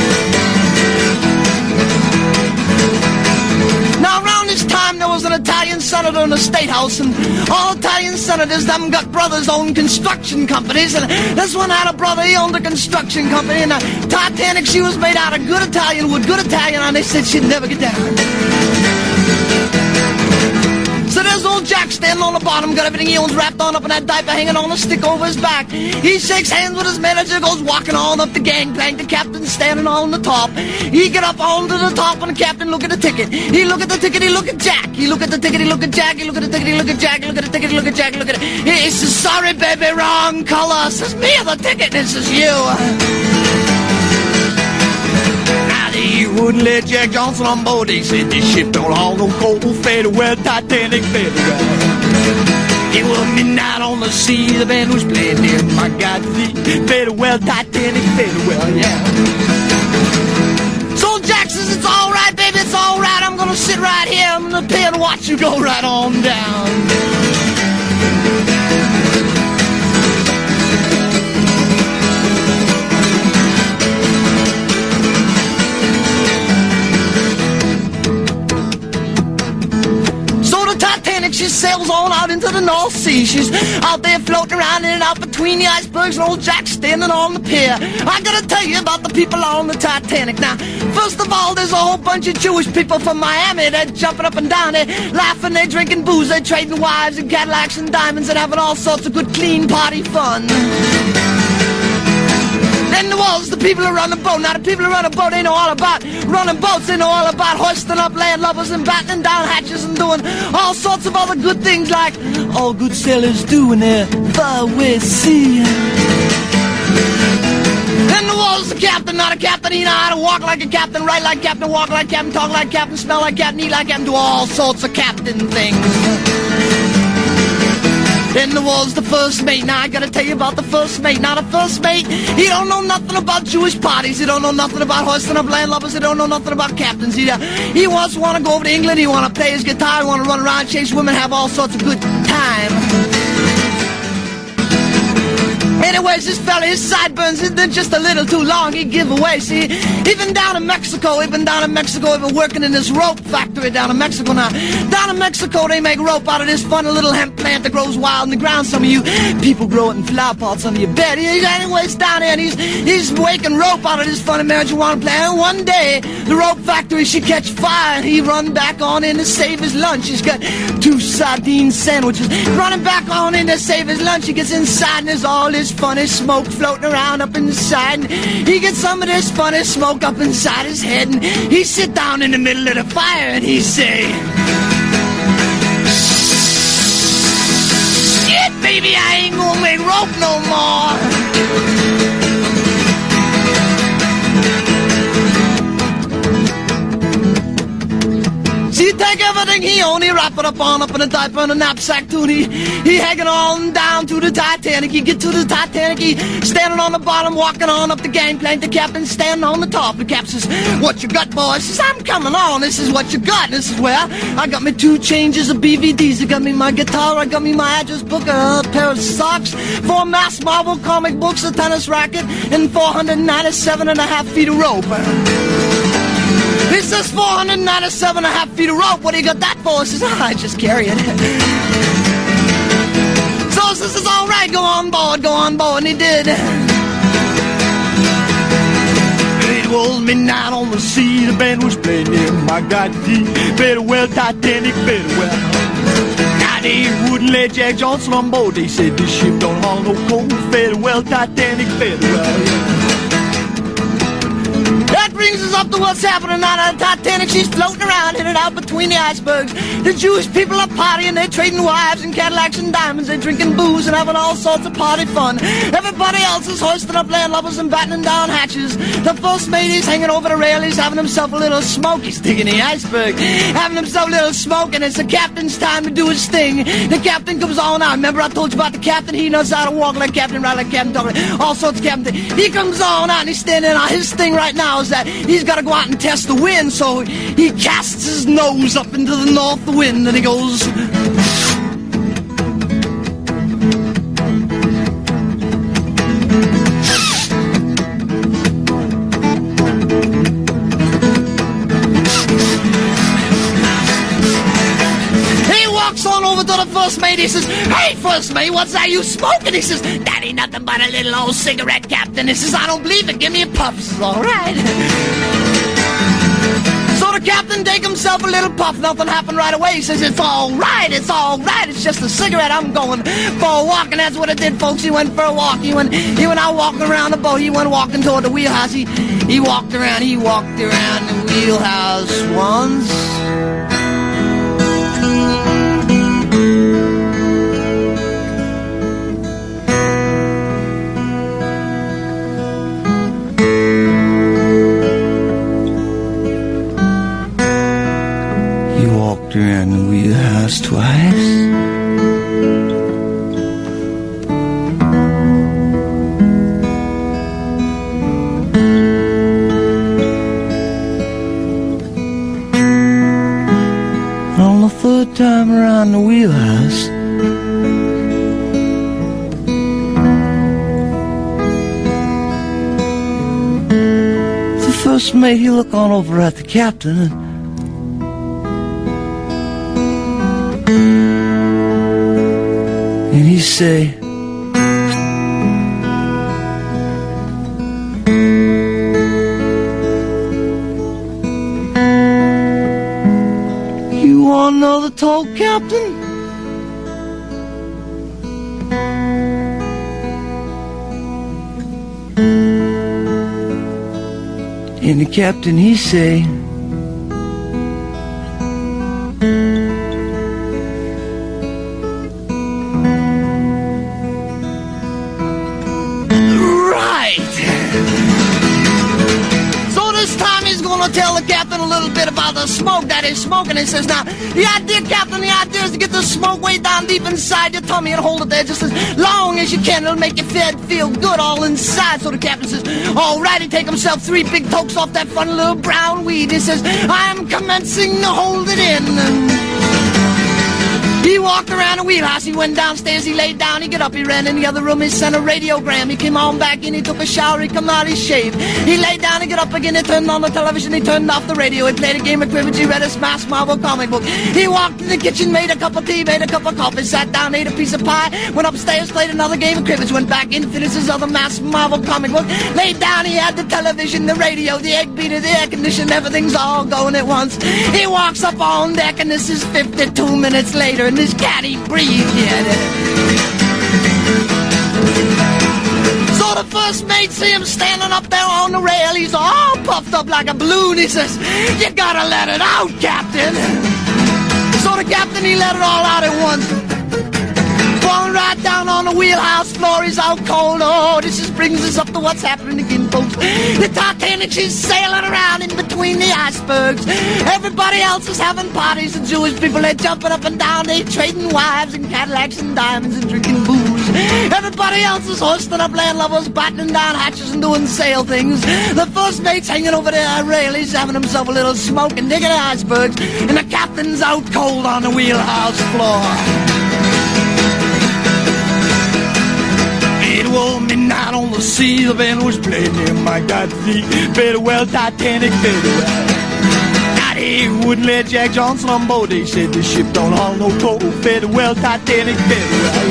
Now around this time there was an Italian senator in the State House, and all Italian senators, them got brothers own construction companies, and this one had a brother, he owned a construction company, and the Titanic, she was made out of good Italian wood, good Italian, and they said she'd never get down. So there's old Jack standing on the bottom, got everything he owns wrapped on up in that diaper, hanging on a stick over his back. He shakes hands with his manager, goes walking on up the gangplank. The captain's standing on the top. He get up onto the top, and the captain look at the ticket. He look at the ticket, he look at Jack. He look at the ticket, he look at Jack. He look at the ticket, he look at Jack. He look at the ticket, he look at Jack. He look at it. He says, sorry, baby, wrong color. Says, me or the ticket? This is you. He wouldn't let Jack Johnson on board. He said this ship don't haul no coal. Farewell, Titanic, farewell. It was midnight on the sea. The band was playing near my God's feet. Farewell, Titanic, farewell, yeah. So Jack says, it's all right, baby, it's all right. I'm gonna sit right here. I'm gonna pay and watch you go right on down. She sails on out into the North Sea. She's out there floating around in and out between the icebergs, and old Jack's standing on the pier. I gotta tell you about the people on the Titanic. Now, first of all, there's a whole bunch of Jewish people from Miami. They're jumping up and down, they're laughing, they're drinking booze, they're trading wives and Cadillacs and diamonds and having all sorts of good, clean party fun. Then there was the people who run the boat. Now the people who run the boat, they know all about running boats. They know all about hoisting up landlubbers and battening down hatches and doing all sorts of other good things like all good sailors do in their far-away sea. Then there was the captain. Now the captain, he know how to walk like a captain, write like captain, walk like captain, talk like captain, smell like captain, eat like captain, do all sorts of captain things. Then there was the first mate. Now I gotta tell you about the first mate. Now the first mate, he don't know nothing about Jewish parties. He don't know nothing about hoisting up landlubbers. He don't know nothing about captains either. He wants to want to go over to England. He want to play his guitar. He want to run around, chase women, have all sorts of good time. Anyways, this fella, his sideburns, they're just a little too long. He'd give away. See, even down in Mexico, he'd been working in this rope factory down in Mexico. Now, down in Mexico, they make rope out of this funny little hemp plant that grows wild in the ground. Some of you people grow it in flower pots under your bed. Anyways, down there, and he's making rope out of this funny marijuana plant. And one day, the rope factory, she catch fire, and he run back on in to save his lunch. He's got 2 sardine sandwiches. Running back on in to save his lunch, he gets inside, and there's all this funny smoke floating around up inside, and he gets some of this funny smoke up inside his head, and he sit down in the middle of the fire and he say, shit, baby, I ain't gonna make rope no more. See, he take everything he owned, he wrap it up in a diaper and a knapsack too, and he hanging on down to the Titanic. He get to the Titanic, he standing on the bottom, walking on up the gangplank. The captain standing on the top. The cap says, what you got, boy? He says, I'm coming on. This is what you got. This is where I got me 2 changes of BVDs. I got me my guitar, I got me my address book, a pair of socks, 4 mass Marvel comic books, a tennis racket, and 497.5 feet of rope. He says 497.5 feet of rope. What do you got that for? He says, I just carry it. So he says, it's all right, go on board, and he did. It was midnight on the sea, the band was playing near my God's feet. Farewell, Titanic, farewell. Now they wouldn't let Jack Johnson on board. They said this ship don't haul no coal. Farewell, Titanic, farewell. That brings us up to what's happening on the Titanic. She's floating around in and out between the icebergs. The Jewish people are partying, they're trading wives and Cadillacs and diamonds. They're drinking booze and having all sorts of party fun. Everybody else is hoisting up landlubbers and battening down hatches. The first mate is hanging over the rail. He's having himself a little smoke. He's digging the iceberg, having himself a little smoke, and it's the captain's time to do his thing. The captain comes on out. Remember I told you about the captain? He knows how to walk like captain, ride like captain, talk like all sorts of captain. He comes on out and he's standing on. His thing right now is that he's got to go out and test the wind, so he casts his nose up into the north wind and he goes... First mate, he says, "Hey, first mate, what's that you smoking?" He says, "That ain't nothing but a little old cigarette, Captain." He says, "I don't believe it. Give me a puff." He says, "All right." So the captain take himself a little puff. Nothing happened right away. He says, "It's all right. It's all right. It's just a cigarette. I'm going for a walk." And that's what it did, folks. He went for a walk. He went out walking around the boat. He went walking toward the wheelhouse. He walked around the wheelhouse once. Around the wheelhouse twice. On the third time around the wheelhouse, the first mate, he looked on over at the captain and he say, "You want another talk, Captain?" And the captain, he say, tell the captain a little bit about the smoke that he's smoking. He says, "Now, the idea, Captain, the idea is to get the smoke way down deep inside your tummy and hold it there just as long as you can. It'll make your feel good all inside." So the captain says, "All right." He take himself 3 big tokes off that funny little brown weed. He says, "I'm commencing to hold it in." He walked around the wheelhouse, he went downstairs, he laid down, he got up, he ran in the other room, he sent a radiogram, he came on back in, he took a shower, he come out, he shaved. He laid down, he got up again, he turned on the television, he turned off the radio, he played a game of cribbage, he read a Smash Marvel comic book. He walked in the kitchen, made a cup of tea, made a cup of coffee, sat down, ate a piece of pie, went upstairs, played another game of cribbage, went back in, finished his other Smash Marvel comic book, laid down, he had the television, the radio, the egg beater, the air conditioner, everything's all going at once. He walks up on deck, and this is 52 minutes later, and this cat, he breathed yet. So the first mate see him standing up there on the rail. He's all puffed up like a balloon. He says, "You gotta let it out, Captain." So the captain, he let it all out at once. Falling right down on the wheelhouse floor, he's out cold. Oh, this just brings us up to what's happening again, folks. The Titanic, she's sailing around in between the icebergs. Everybody else is having parties. The Jewish people, they're jumping up and down. They're trading wives and Cadillacs and diamonds and drinking booze. Everybody else is hoisting up landlubbers, battening down hatches and doing sail things. The first mate's hanging over the rail. He's having himself a little smoke and digging the icebergs. And the captain's out cold on the wheelhouse floor. It was midnight on the sea, the band was playing in my God, farewell Titanic, farewell. Now they wouldn't let Jack Johnson on board. They said the ship don't haul no coal. Farewell Titanic, farewell.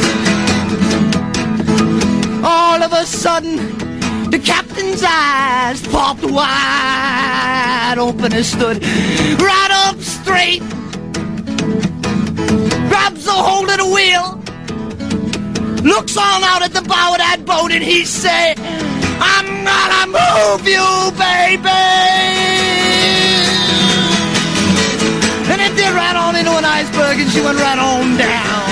All of a sudden, the captain's eyes popped wide open and stood right up straight. Grabs a hold of the wheel, looks on out at the bow of that boat, and he said, "I'm gotta move you, baby. And it did right on into an iceberg, and she went right on down.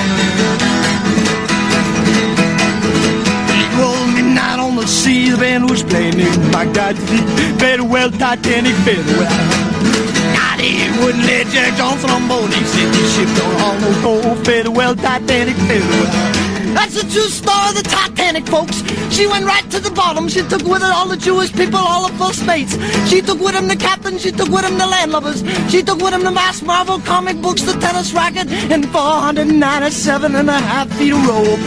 Equal midnight on the sea, the band was playing in Baghdad. Very well, Titanic, very well. He wouldn't let Jack Johnson on board. He said the ship don't haul no coal. Very well, Titanic, very well. That's the true story of the Titanic, folks. She went right to the bottom. She took with her all the Jewish people, all the first mates. She took with him the captain. She took with him the landlubbers. She took with him the mass Marvel comic books, the tennis racket, and 497.5 feet of rope.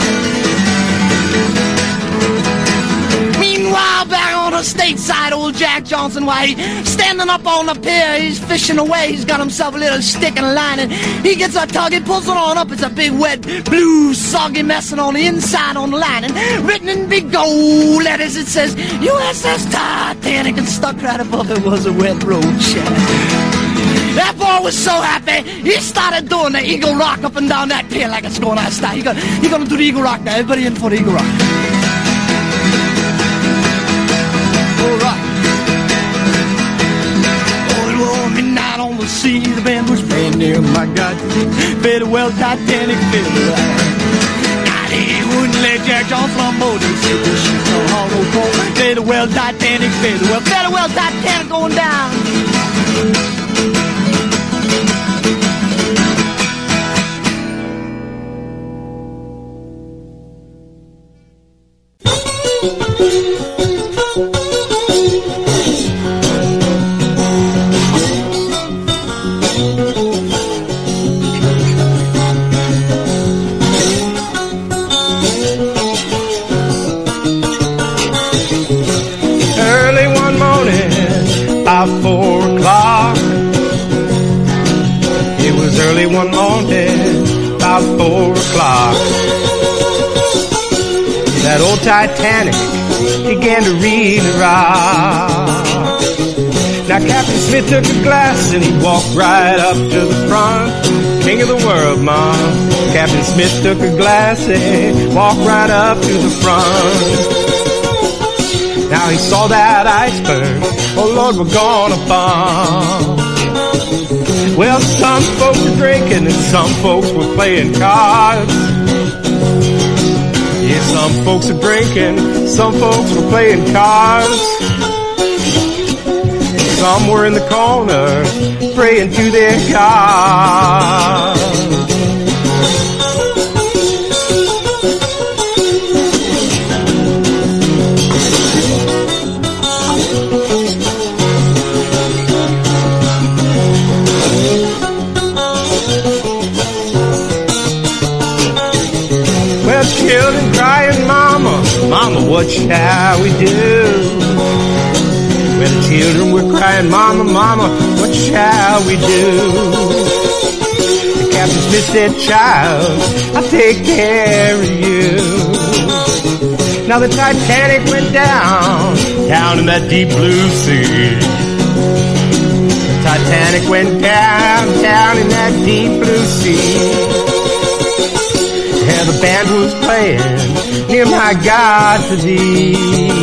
Meanwhile, back on the stateside, old Jack Johnson, why, he's standing up on the pier, he's fishing away, he's got himself a little stick and a line, and he gets a tug, he pulls it on up, it's a big, wet, blue, soggy mess, and on the inside on the line, and written in big gold letters, it says, USS Titanic, and stuck right above it was a wet road shack. That boy was so happy, he started doing the Eagle Rock up and down that pier like it's going out of style. He's gonna do the Eagle Rock now, everybody in for the Eagle Rock. Midnight on the sea, the band was playing near my God. Very well, Titanic, very well. God, he wouldn't let Jack Johnson on board. He said the ship don't haul no coal. Very well, Titanic, very well. Very well, Titanic going down. About 4 o'clock. It was early one morning, about 4 o'clock. That old Titanic began to really rock. Now Captain Smith took a glass and he walked right up to the front. King of the world, Mom. Captain Smith took a glass and walked right up to the front. Now he saw that iceberg, oh Lord, we're gonna bomb. Well, some folks were drinking and some folks were playing cards. Yeah, some folks were drinking, some folks were playing cards. Some were in the corner praying to their God. Children crying, Mama, Mama, what shall we do? When the children were crying, Mama, Mama, what shall we do? The Captain Smith said, child, I'll take care of you. Now the Titanic went down, down in that deep blue sea. The Titanic went down, down in that deep blue sea. And the band was playing, near my God to thee.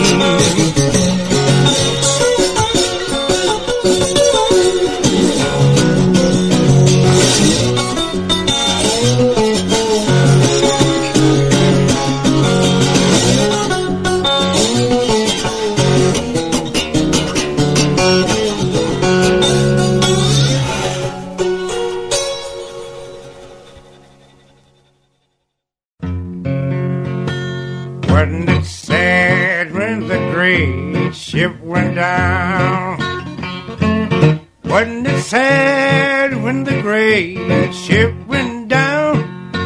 Wasn't it sad when the great ship went down? Wasn't it sad when the great ship went down?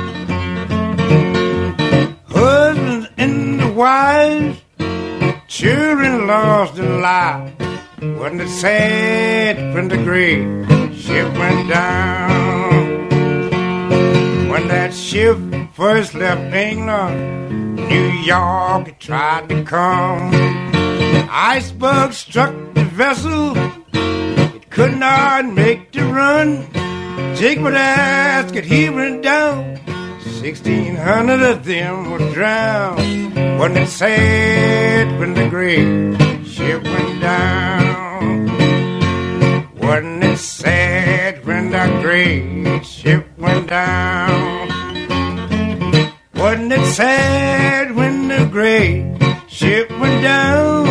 Husbands and the wives, children lost their lives. Wasn't it sad when the great ship went down? When that ship first left England, New York, it tried to come. Iceberg struck the vessel, it could not make the run. Jake would ask it, he went down. 1,600 of them were drowned. Wasn't it sad when the great ship went down? Wasn't it sad when the great ship went down? Wasn't it sad when the great ship went down?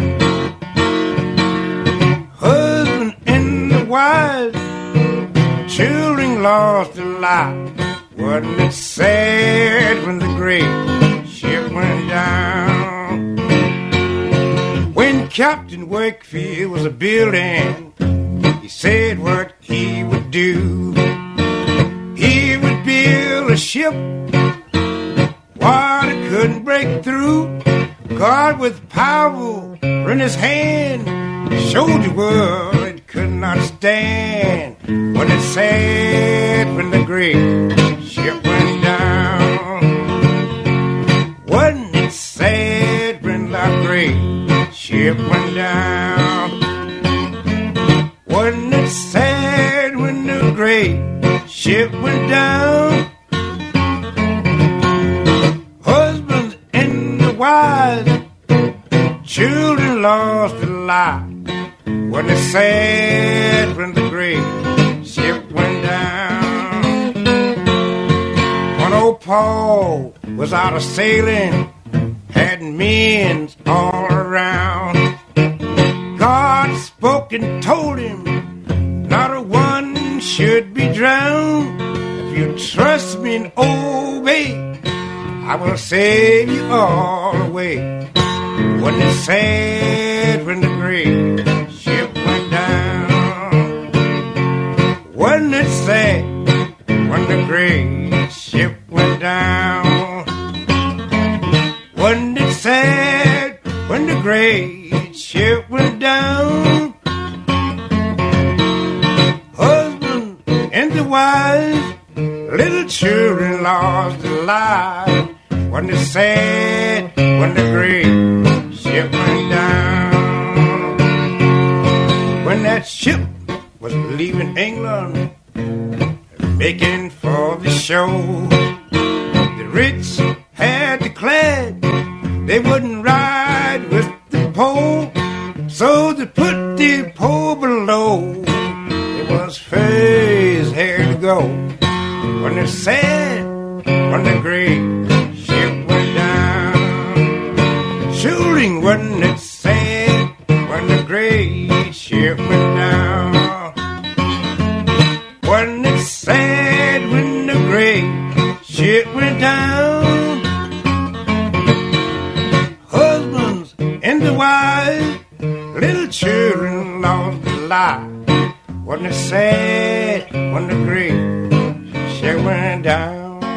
Husband and the wife, children lost their lives. Wasn't it sad when the great ship went down? When Captain Wakefield was a building, he said what he would do. He would build a ship water couldn't break through. God with power in his hand showed the world it could not stand. Wasn't it sad when the great ship went down? Wasn't it sad when the great ship went down? Wasn't it sad when the great ship went down? Husbands and the wives, children lost their lives. Wasn't it sad when the great ship went down? When old Paul was out a sailing, had men all around. God spoke and told him, not a one should be drowned. If you trust me and obey, I will save you all the way. Wasn't it sad when the great ship went down? Wasn't it sad when the great ship went down? Wasn't it sad when the great ship went down? Husband and the wife, little children lost their lives. Wasn't it sad when the great ship went down? When that ship was leaving England, making for the shore, the rich had declared they wouldn't ride with the poor, so they put the poor below. It was Faye's hair to go. When it's sad when the great ship went down. Shooting, wasn't it sad when the great ship went down? Wasn't it sad when the great ship went down? Husbands and the wives, little children lost their lives. Wasn't it sad when the great ship went down?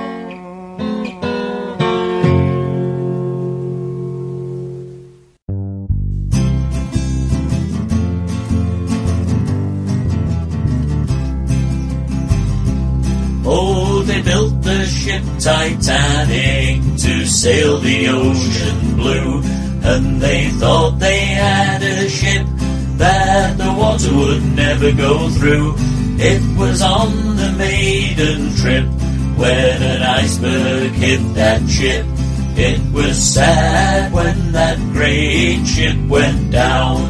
Oh, they built the ship Titanic to sail the ocean blue, and they thought they had a ship that the water would never go through. It was on the maiden trip when an iceberg hit that ship. It was sad when that great ship went down.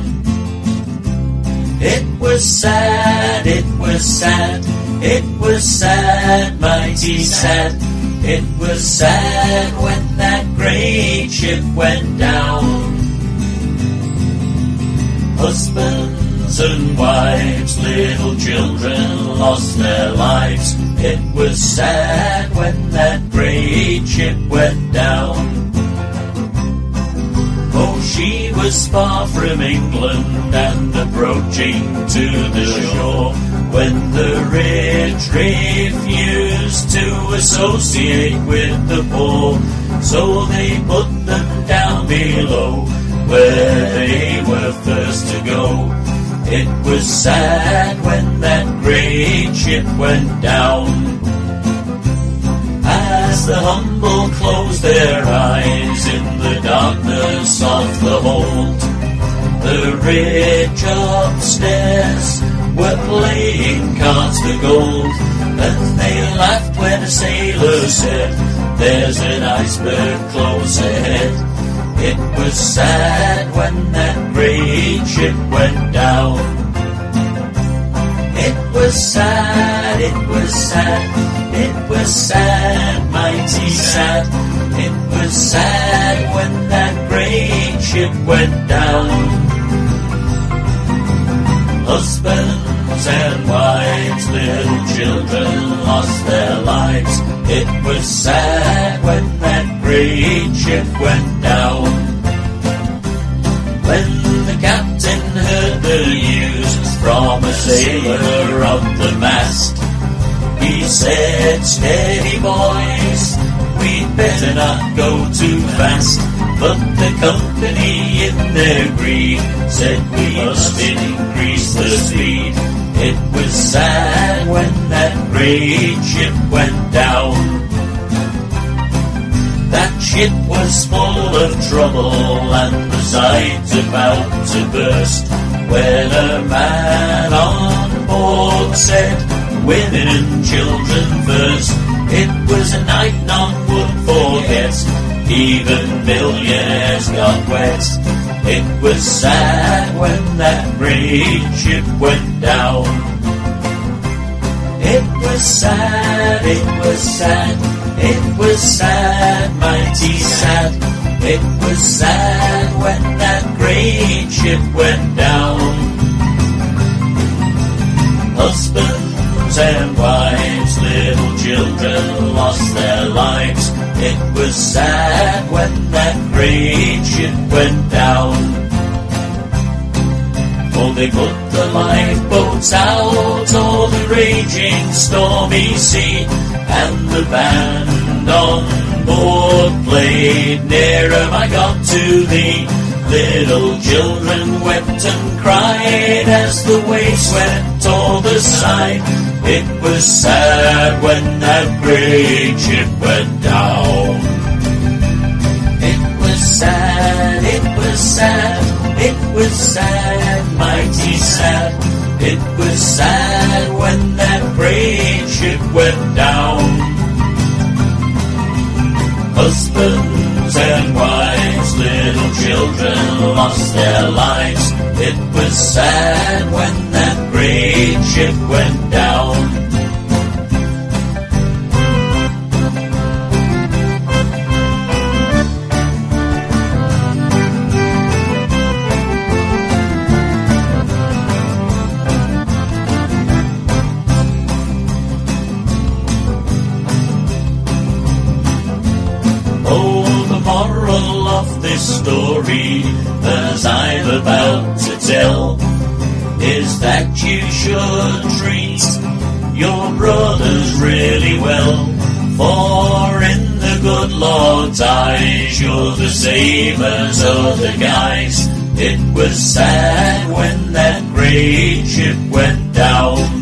It was sad, it was sad, it was sad, mighty sad. It was sad when that great ship went down. Husbands and wives, little children lost their lives. It was sad when that great ship went down. Oh, she was far from England and approaching to the shore, when the rich refused to associate with the poor. So they put them down below, where they were first to go. It was sad when that great ship went down. As the humble closed their eyes in the darkness of the hold, the rich upstairs were playing cards for gold, and they laughed when the sailor said, there's an iceberg close ahead. It was sad when that great ship went down. It was sad, it was sad, it was sad, mighty sad. It was sad when that great ship went down. Husbands and wives, little children lost their lives. It was sad when that great ship went down. When the captain heard the news from a sailor on the mast, he said, steady boys, we'd better not go too fast. But the company in their greed said we must increase the speed. It was sad when that great ship went down. That ship was full of trouble and the sides about to burst, when a man on board said, women and children first. It was a night none would forget, even millionaires got wet. It was sad when that great ship went down. It was sad, it was sad, it was sad, mighty sad. It was sad when that great ship went down. Husbands and wives, little children lost their lives. It was sad when that great ship went down. For they put the lifeboats out o'er the raging stormy sea, and the band on board played Nearer I Got to Thee. Little children wept and cried as the waves swept o'er the side. It was sad when that great ship went down. It was sad, it was sad, it was sad, mighty sad. It was sad when that great ship went down. Husbands and wives, little children lost their lives. It was sad when that great ship went down. Moral of this story, as I'm about to tell, is that you should treat your brothers really well. For in the good Lord's eyes, you're the same as other guys. It was sad when that great ship went down.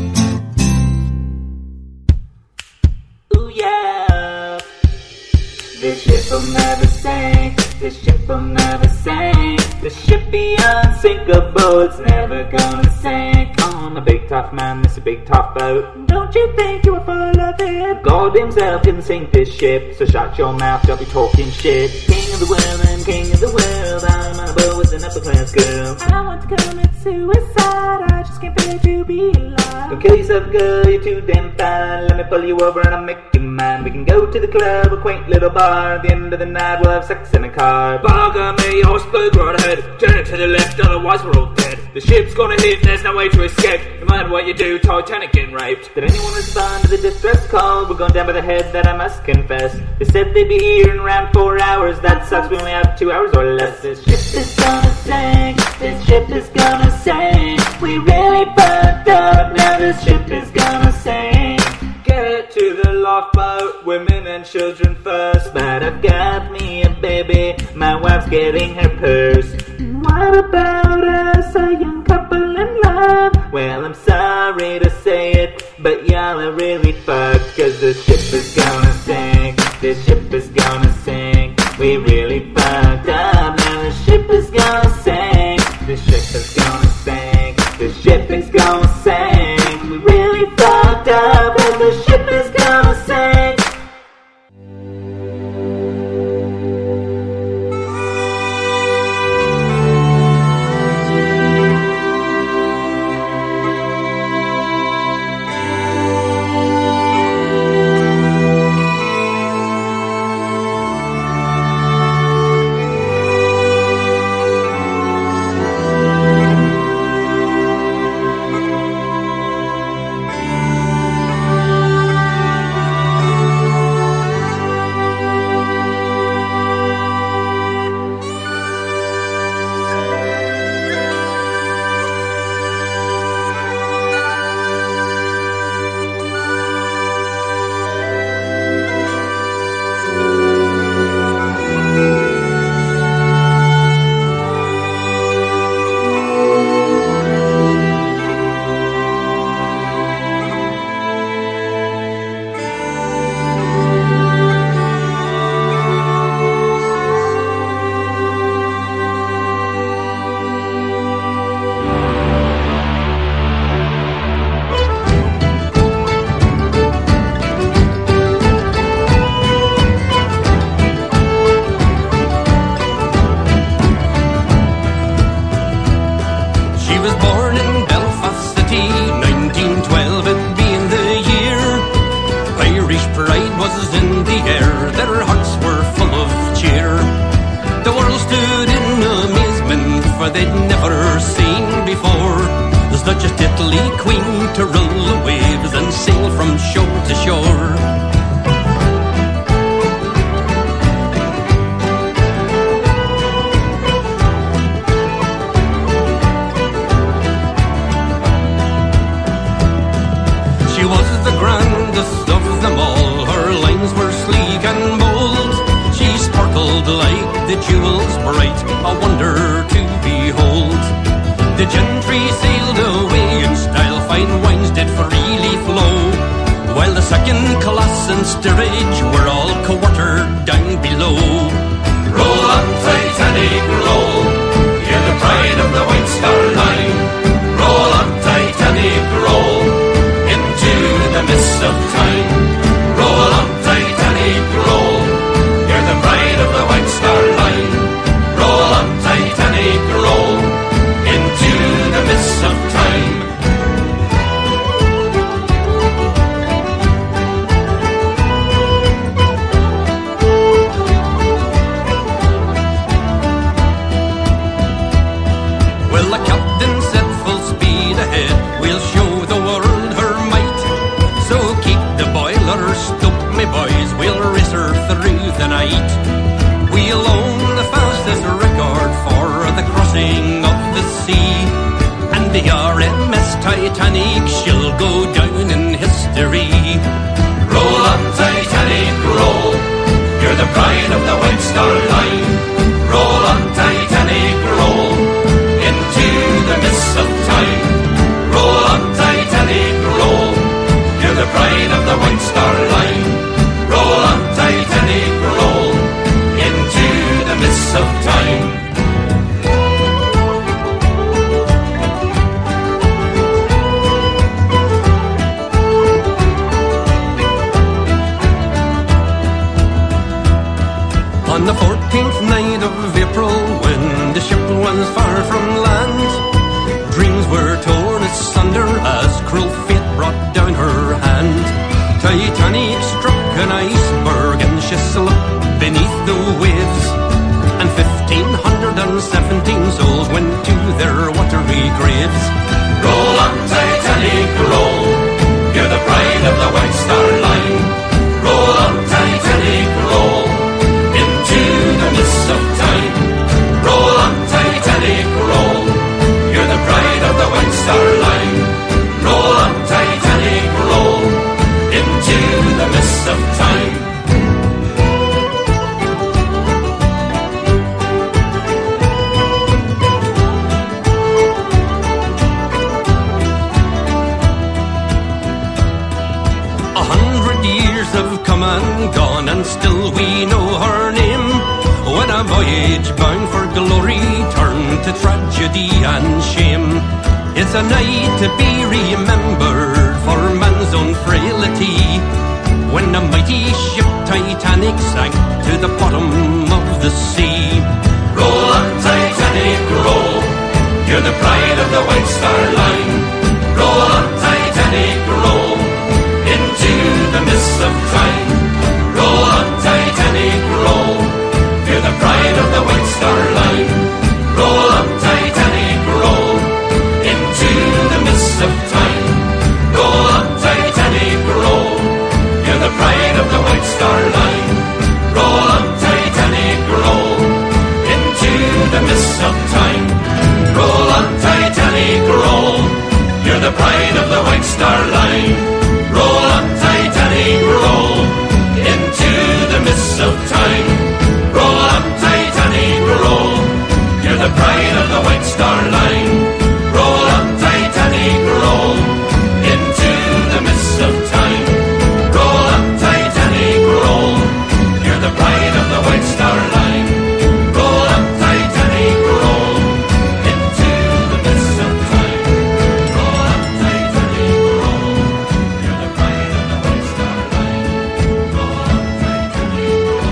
This ship will never sink, this ship will never sink. This ship be unsinkable, it's never gonna sink. I'm a big tough man, this is a big tough boat. Don't you think you are full of it? God himself can sink this ship, so shut your mouth, don't be talking shit. King of the world, I'm king of the world. I'm on a boat with an upper class girl. I want to commit suicide, I just can't bear to be alive. Don't kill yourself, girl, you're too damn fine. Let me pull you over and I'll make you mine. We can go to the club, a quaint little bar. At the end of the night we'll have sex in a car. Bugger me, iceberg right ahead. Turn it to the left, otherwise we're all dead. The ship's gonna hit, there's no way to escape. No matter what you do, Titanic getting raped. Did anyone respond to the distress call? We're going down by the head, that I must confess. They said they'd be here in around 4 hours. That sucks, we only have 2 hours or less. This ship is gonna sink, this ship is gonna sink. We really fucked up, now this ship is gonna sink. Get to the lifeboat, women and children first. But I've got me a baby, my wife's getting her purse. What about us, a young couple in love? Well, I'm sorry to say it, but y'all are really fucked. Cause the ship is gonna sink, this ship is gonna sink. We really fucked up, now the ship is gonna sink. The ship is gonna sink, the ship is gonna sink. We really fucked up, and the ship is gonna sink. sparkled like the jewels bright, a wonder to behold. The gentry sailed away in style, fine wines did freely flow, while the second class and steerage were all quartered down below. Roll on, Titanic, roll, you're the pride of the White Star Line. Roll on, Titanic, roll, into the mists of time. Roll on, Titanic, roll, you're the pride of the White Star Line. Roll on, Titanic, roll, into the mists of time. Well, the captain said full speed ahead, we'll show the world her might. So keep the boiler stoked, me boys, we'll race her through the night. We'll own the fastest record for the crossing of the sea, and the RMS Titanic she'll go down in history. Roll on, Titanic, roll, you're the pride of the White Star Line. Roll on, Titanic, roll, into the mists of time. Roll on, Titanic, roll, you're the pride of the White Star Line. Roll on, Titanic, roll, into the mists of time. On the 14th night of April, when the ship was far from land, dreams were torn asunder as cruel fate brought down her hand. Titanic struck an iceberg and she slipped beneath the waves, and 1,517 souls went to their watery graves. Roll on, Titanic, roll, you're the pride of the White Star Line. Roll on, Titanic, roll, into the mists of time. Roll on, Titanic, roll, you're the pride of the White Star Line. Roll on, Titanic, roll, into the mists of time. Have come and gone, and still we know her name. When a voyage bound for glory turned to tragedy and shame, it's a night to be remembered for man's own frailty, when the mighty ship Titanic sank to the bottom of the sea. Roll on, Titanic, roll, you're the pride of the White Star Line. Roll on, Titanic, roll, into the mists of time. Roll on, Titanic, roll, you're the pride of the White Star Line. Roll on, Titanic, roll, into the mists of time. Roll on, Titanic, roll, you're the pride of the White Star Line. Roll on, Titanic, roll, into the mists of time. Roll on, Titanic, roll, you're the pride of the White Star Line. Roll on, Titanic, roll, into the mists of time. Roll on, Titanic, roll, you're the pride of the White Star Line. Roll on, Titanic, roll, into the mists of time. Roll on, Titanic, roll, you're the pride of the White Star Line. Roll on, Titanic, roll, into the mists of time. Roll on, Titanic, roll, you're the pride of the White Star Line. Roll on, Titanic, roll,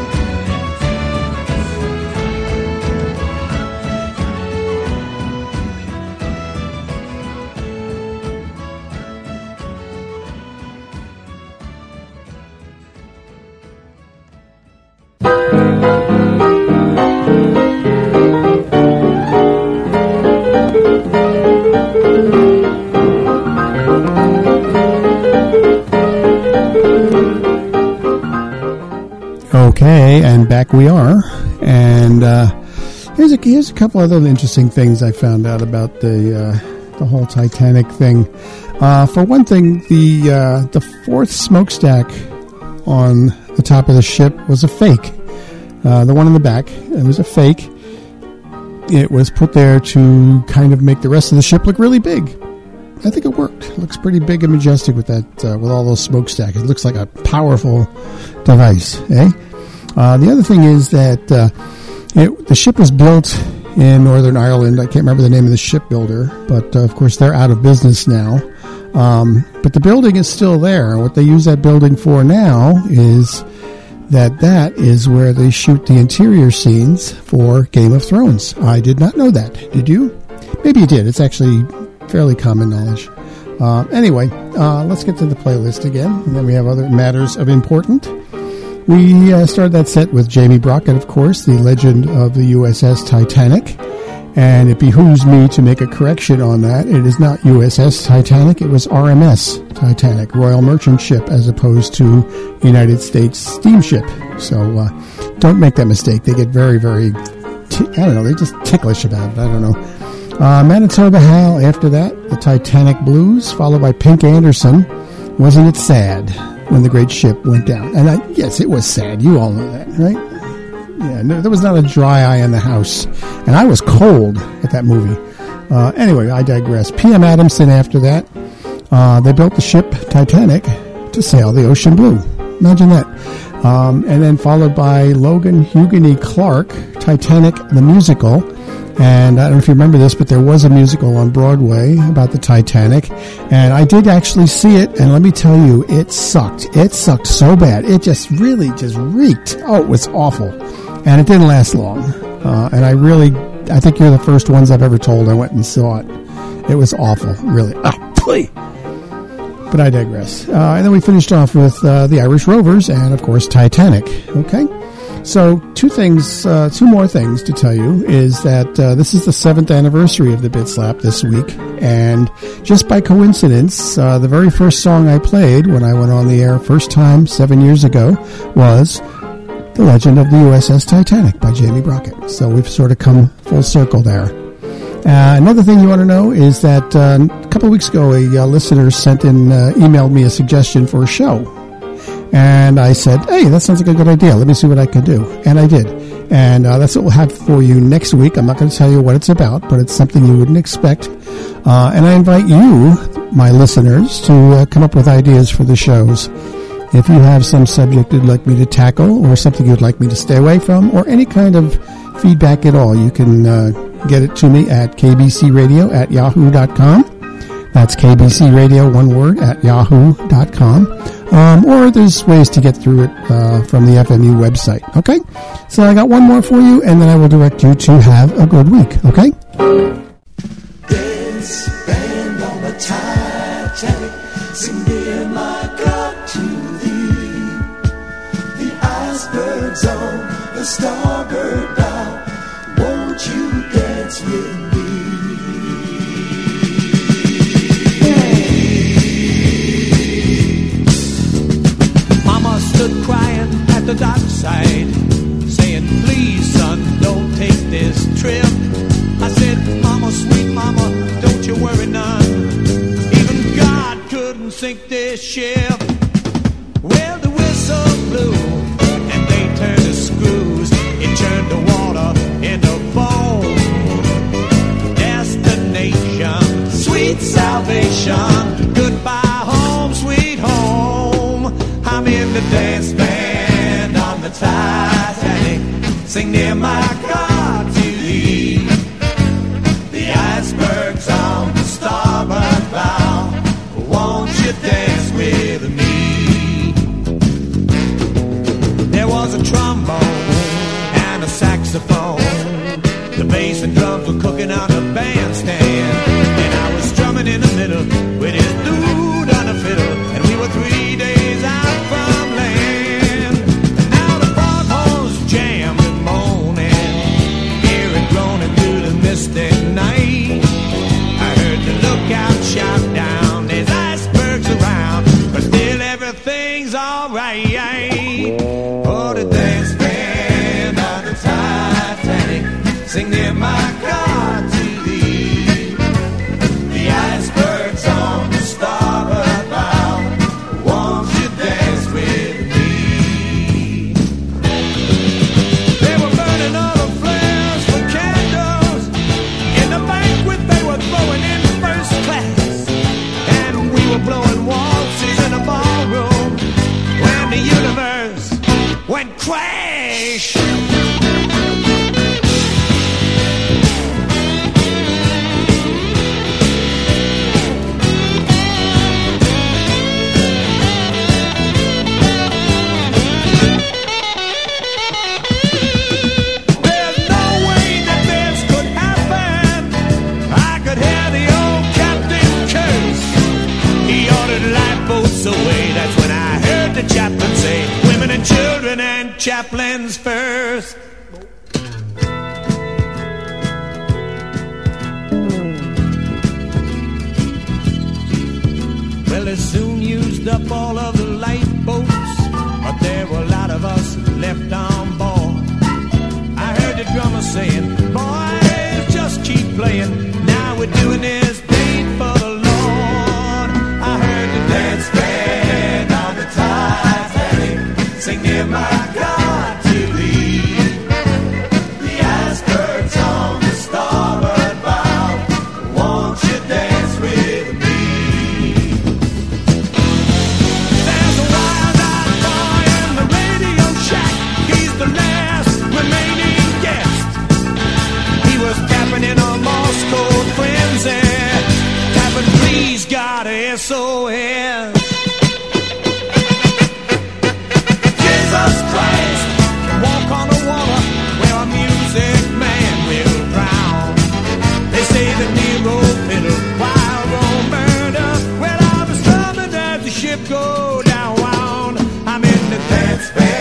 Okay, and back we are. And here's a couple other interesting things I found out about the whole Titanic thing. For one thing, the fourth smokestack on the top of the ship was a fake. The one in the back, it was a fake. It was put there to kind of make the rest of the ship look really big. I think it worked. It looks pretty big and majestic with that, with all those smokestacks. It looks like a powerful device, eh? The other thing is that the ship was built in Northern Ireland. I can't remember the name of the shipbuilder, but of course they're out of business now. But the building is still there. What they use that building for now is that is where they shoot the interior scenes for Game of Thrones. I did not know that. Did you? Maybe you did. It's actually fairly common knowledge. Anyway, let's get to the playlist again, and then we have other matters of importance. We started that set with Jamie Brockett, of course, the legend of the USS Titanic. And it behooves me to make a correction on that. It is not USS Titanic. It was RMS Titanic, Royal Merchant Ship, as opposed to United States Steamship. So don't make that mistake. They get very, very, they're just ticklish about it. I don't know. Manitoba Hal, after that, the Titanic Blues, followed by Pink Anderson. Wasn't it sad when the great ship went down? And yes, it was sad. You all know that, right? Yeah, no, there was not a dry eye in the house. And I was cold at that movie. Anyway, I digress. P.M. Adamson after that. They built the ship Titanic to sail the ocean blue. Imagine that. And then followed by Logan Hugheny Clark, Titanic the Musical. And I don't know if you remember this, but there was a musical on Broadway about the Titanic. And I did actually see it, and let me tell you, it sucked. It sucked so bad. It just really just reeked. Oh, it was awful. And it didn't last long. And I think you're the first ones I've ever told I went and saw it. It was awful, really. Please. But I digress. And then we finished off with the Irish Rovers and, of course, Titanic. Okay? So two more things to tell you is that this is the 7th anniversary of the Bit Slap this week. And just by coincidence, the very first song I played when I went on the air first time 7 years ago was The Legend of the USS Titanic by Jamie Brockett. So we've sort of come full circle there. Another thing you want to know is that a couple of weeks ago, a listener emailed me a suggestion for a show. And I said, hey, that sounds like a good idea. Let me see what I can do. And I did. And that's what we'll have for you next week. I'm not going to tell you what it's about, but it's something you wouldn't expect. And I invite you, my listeners, to come up with ideas for the shows. If you have some subject you'd like me to tackle or something you'd like me to stay away from or any kind of feedback at all, you can get it to me at kbcradio@yahoo.com. That's kbcradio, one word, @yahoo.com. Or there's ways to get through it from the FMU website. Okay? So I got one more for you, and then I will direct you to have a good week. Okay? This band on the Titanic, sing dear my God to thee. The icebergs on the starboard bow, won't you dance with me? Mama stood crying at the dockside, saying, please, son, don't take this trip. I said, Mama, sweet Mama, don't you worry none. Even God couldn't sink this ship. Well, the whistle blew, and they turned the screws. It turned the water into foam. Destination, sweet salvation. Goodbye home, sweet home. I'm in the dance band on the Titanic. Sing near my God to thee. The icebergs on the starboard bow, won't you dance with me? There was a trombone and a saxophone. The bass and drums were cooking on the bandstand, and I was strumming in the middle with his dude on a fiddle, and we were 3 days out from land. And now the foghorns jammed and moaning, hear it groaning through the misty night. I heard the lookout shout down, there's icebergs around, but still everything's alright. Oh, the dance band on the Titanic, sing near my God to thee. The icebergs on the starboard bow, won't you dance with me? went crash. Away. That's when I heard the chaplain say, women and children and chaplains first. Well, they soon used up all of the lifeboats, but there were a lot of us left on board. I heard the drummer saying, boys, just keep playing. Now we're doing this pain for the Lord. I heard the dance band on the Titanic sing near my God to thee. The icebergs on the starboard bow, won't you dance with me? There's a wild-eyed boy in the Radio Shack. He's the last remaining guest. He was tapping in a Morse code frenzy, tapping, please God, SOS. Jesus Christ can walk on the water where a music man will drown. They say that Nero fiddled while Rome burned up. Well, I was strumming as the ship go down. I'm in the dance band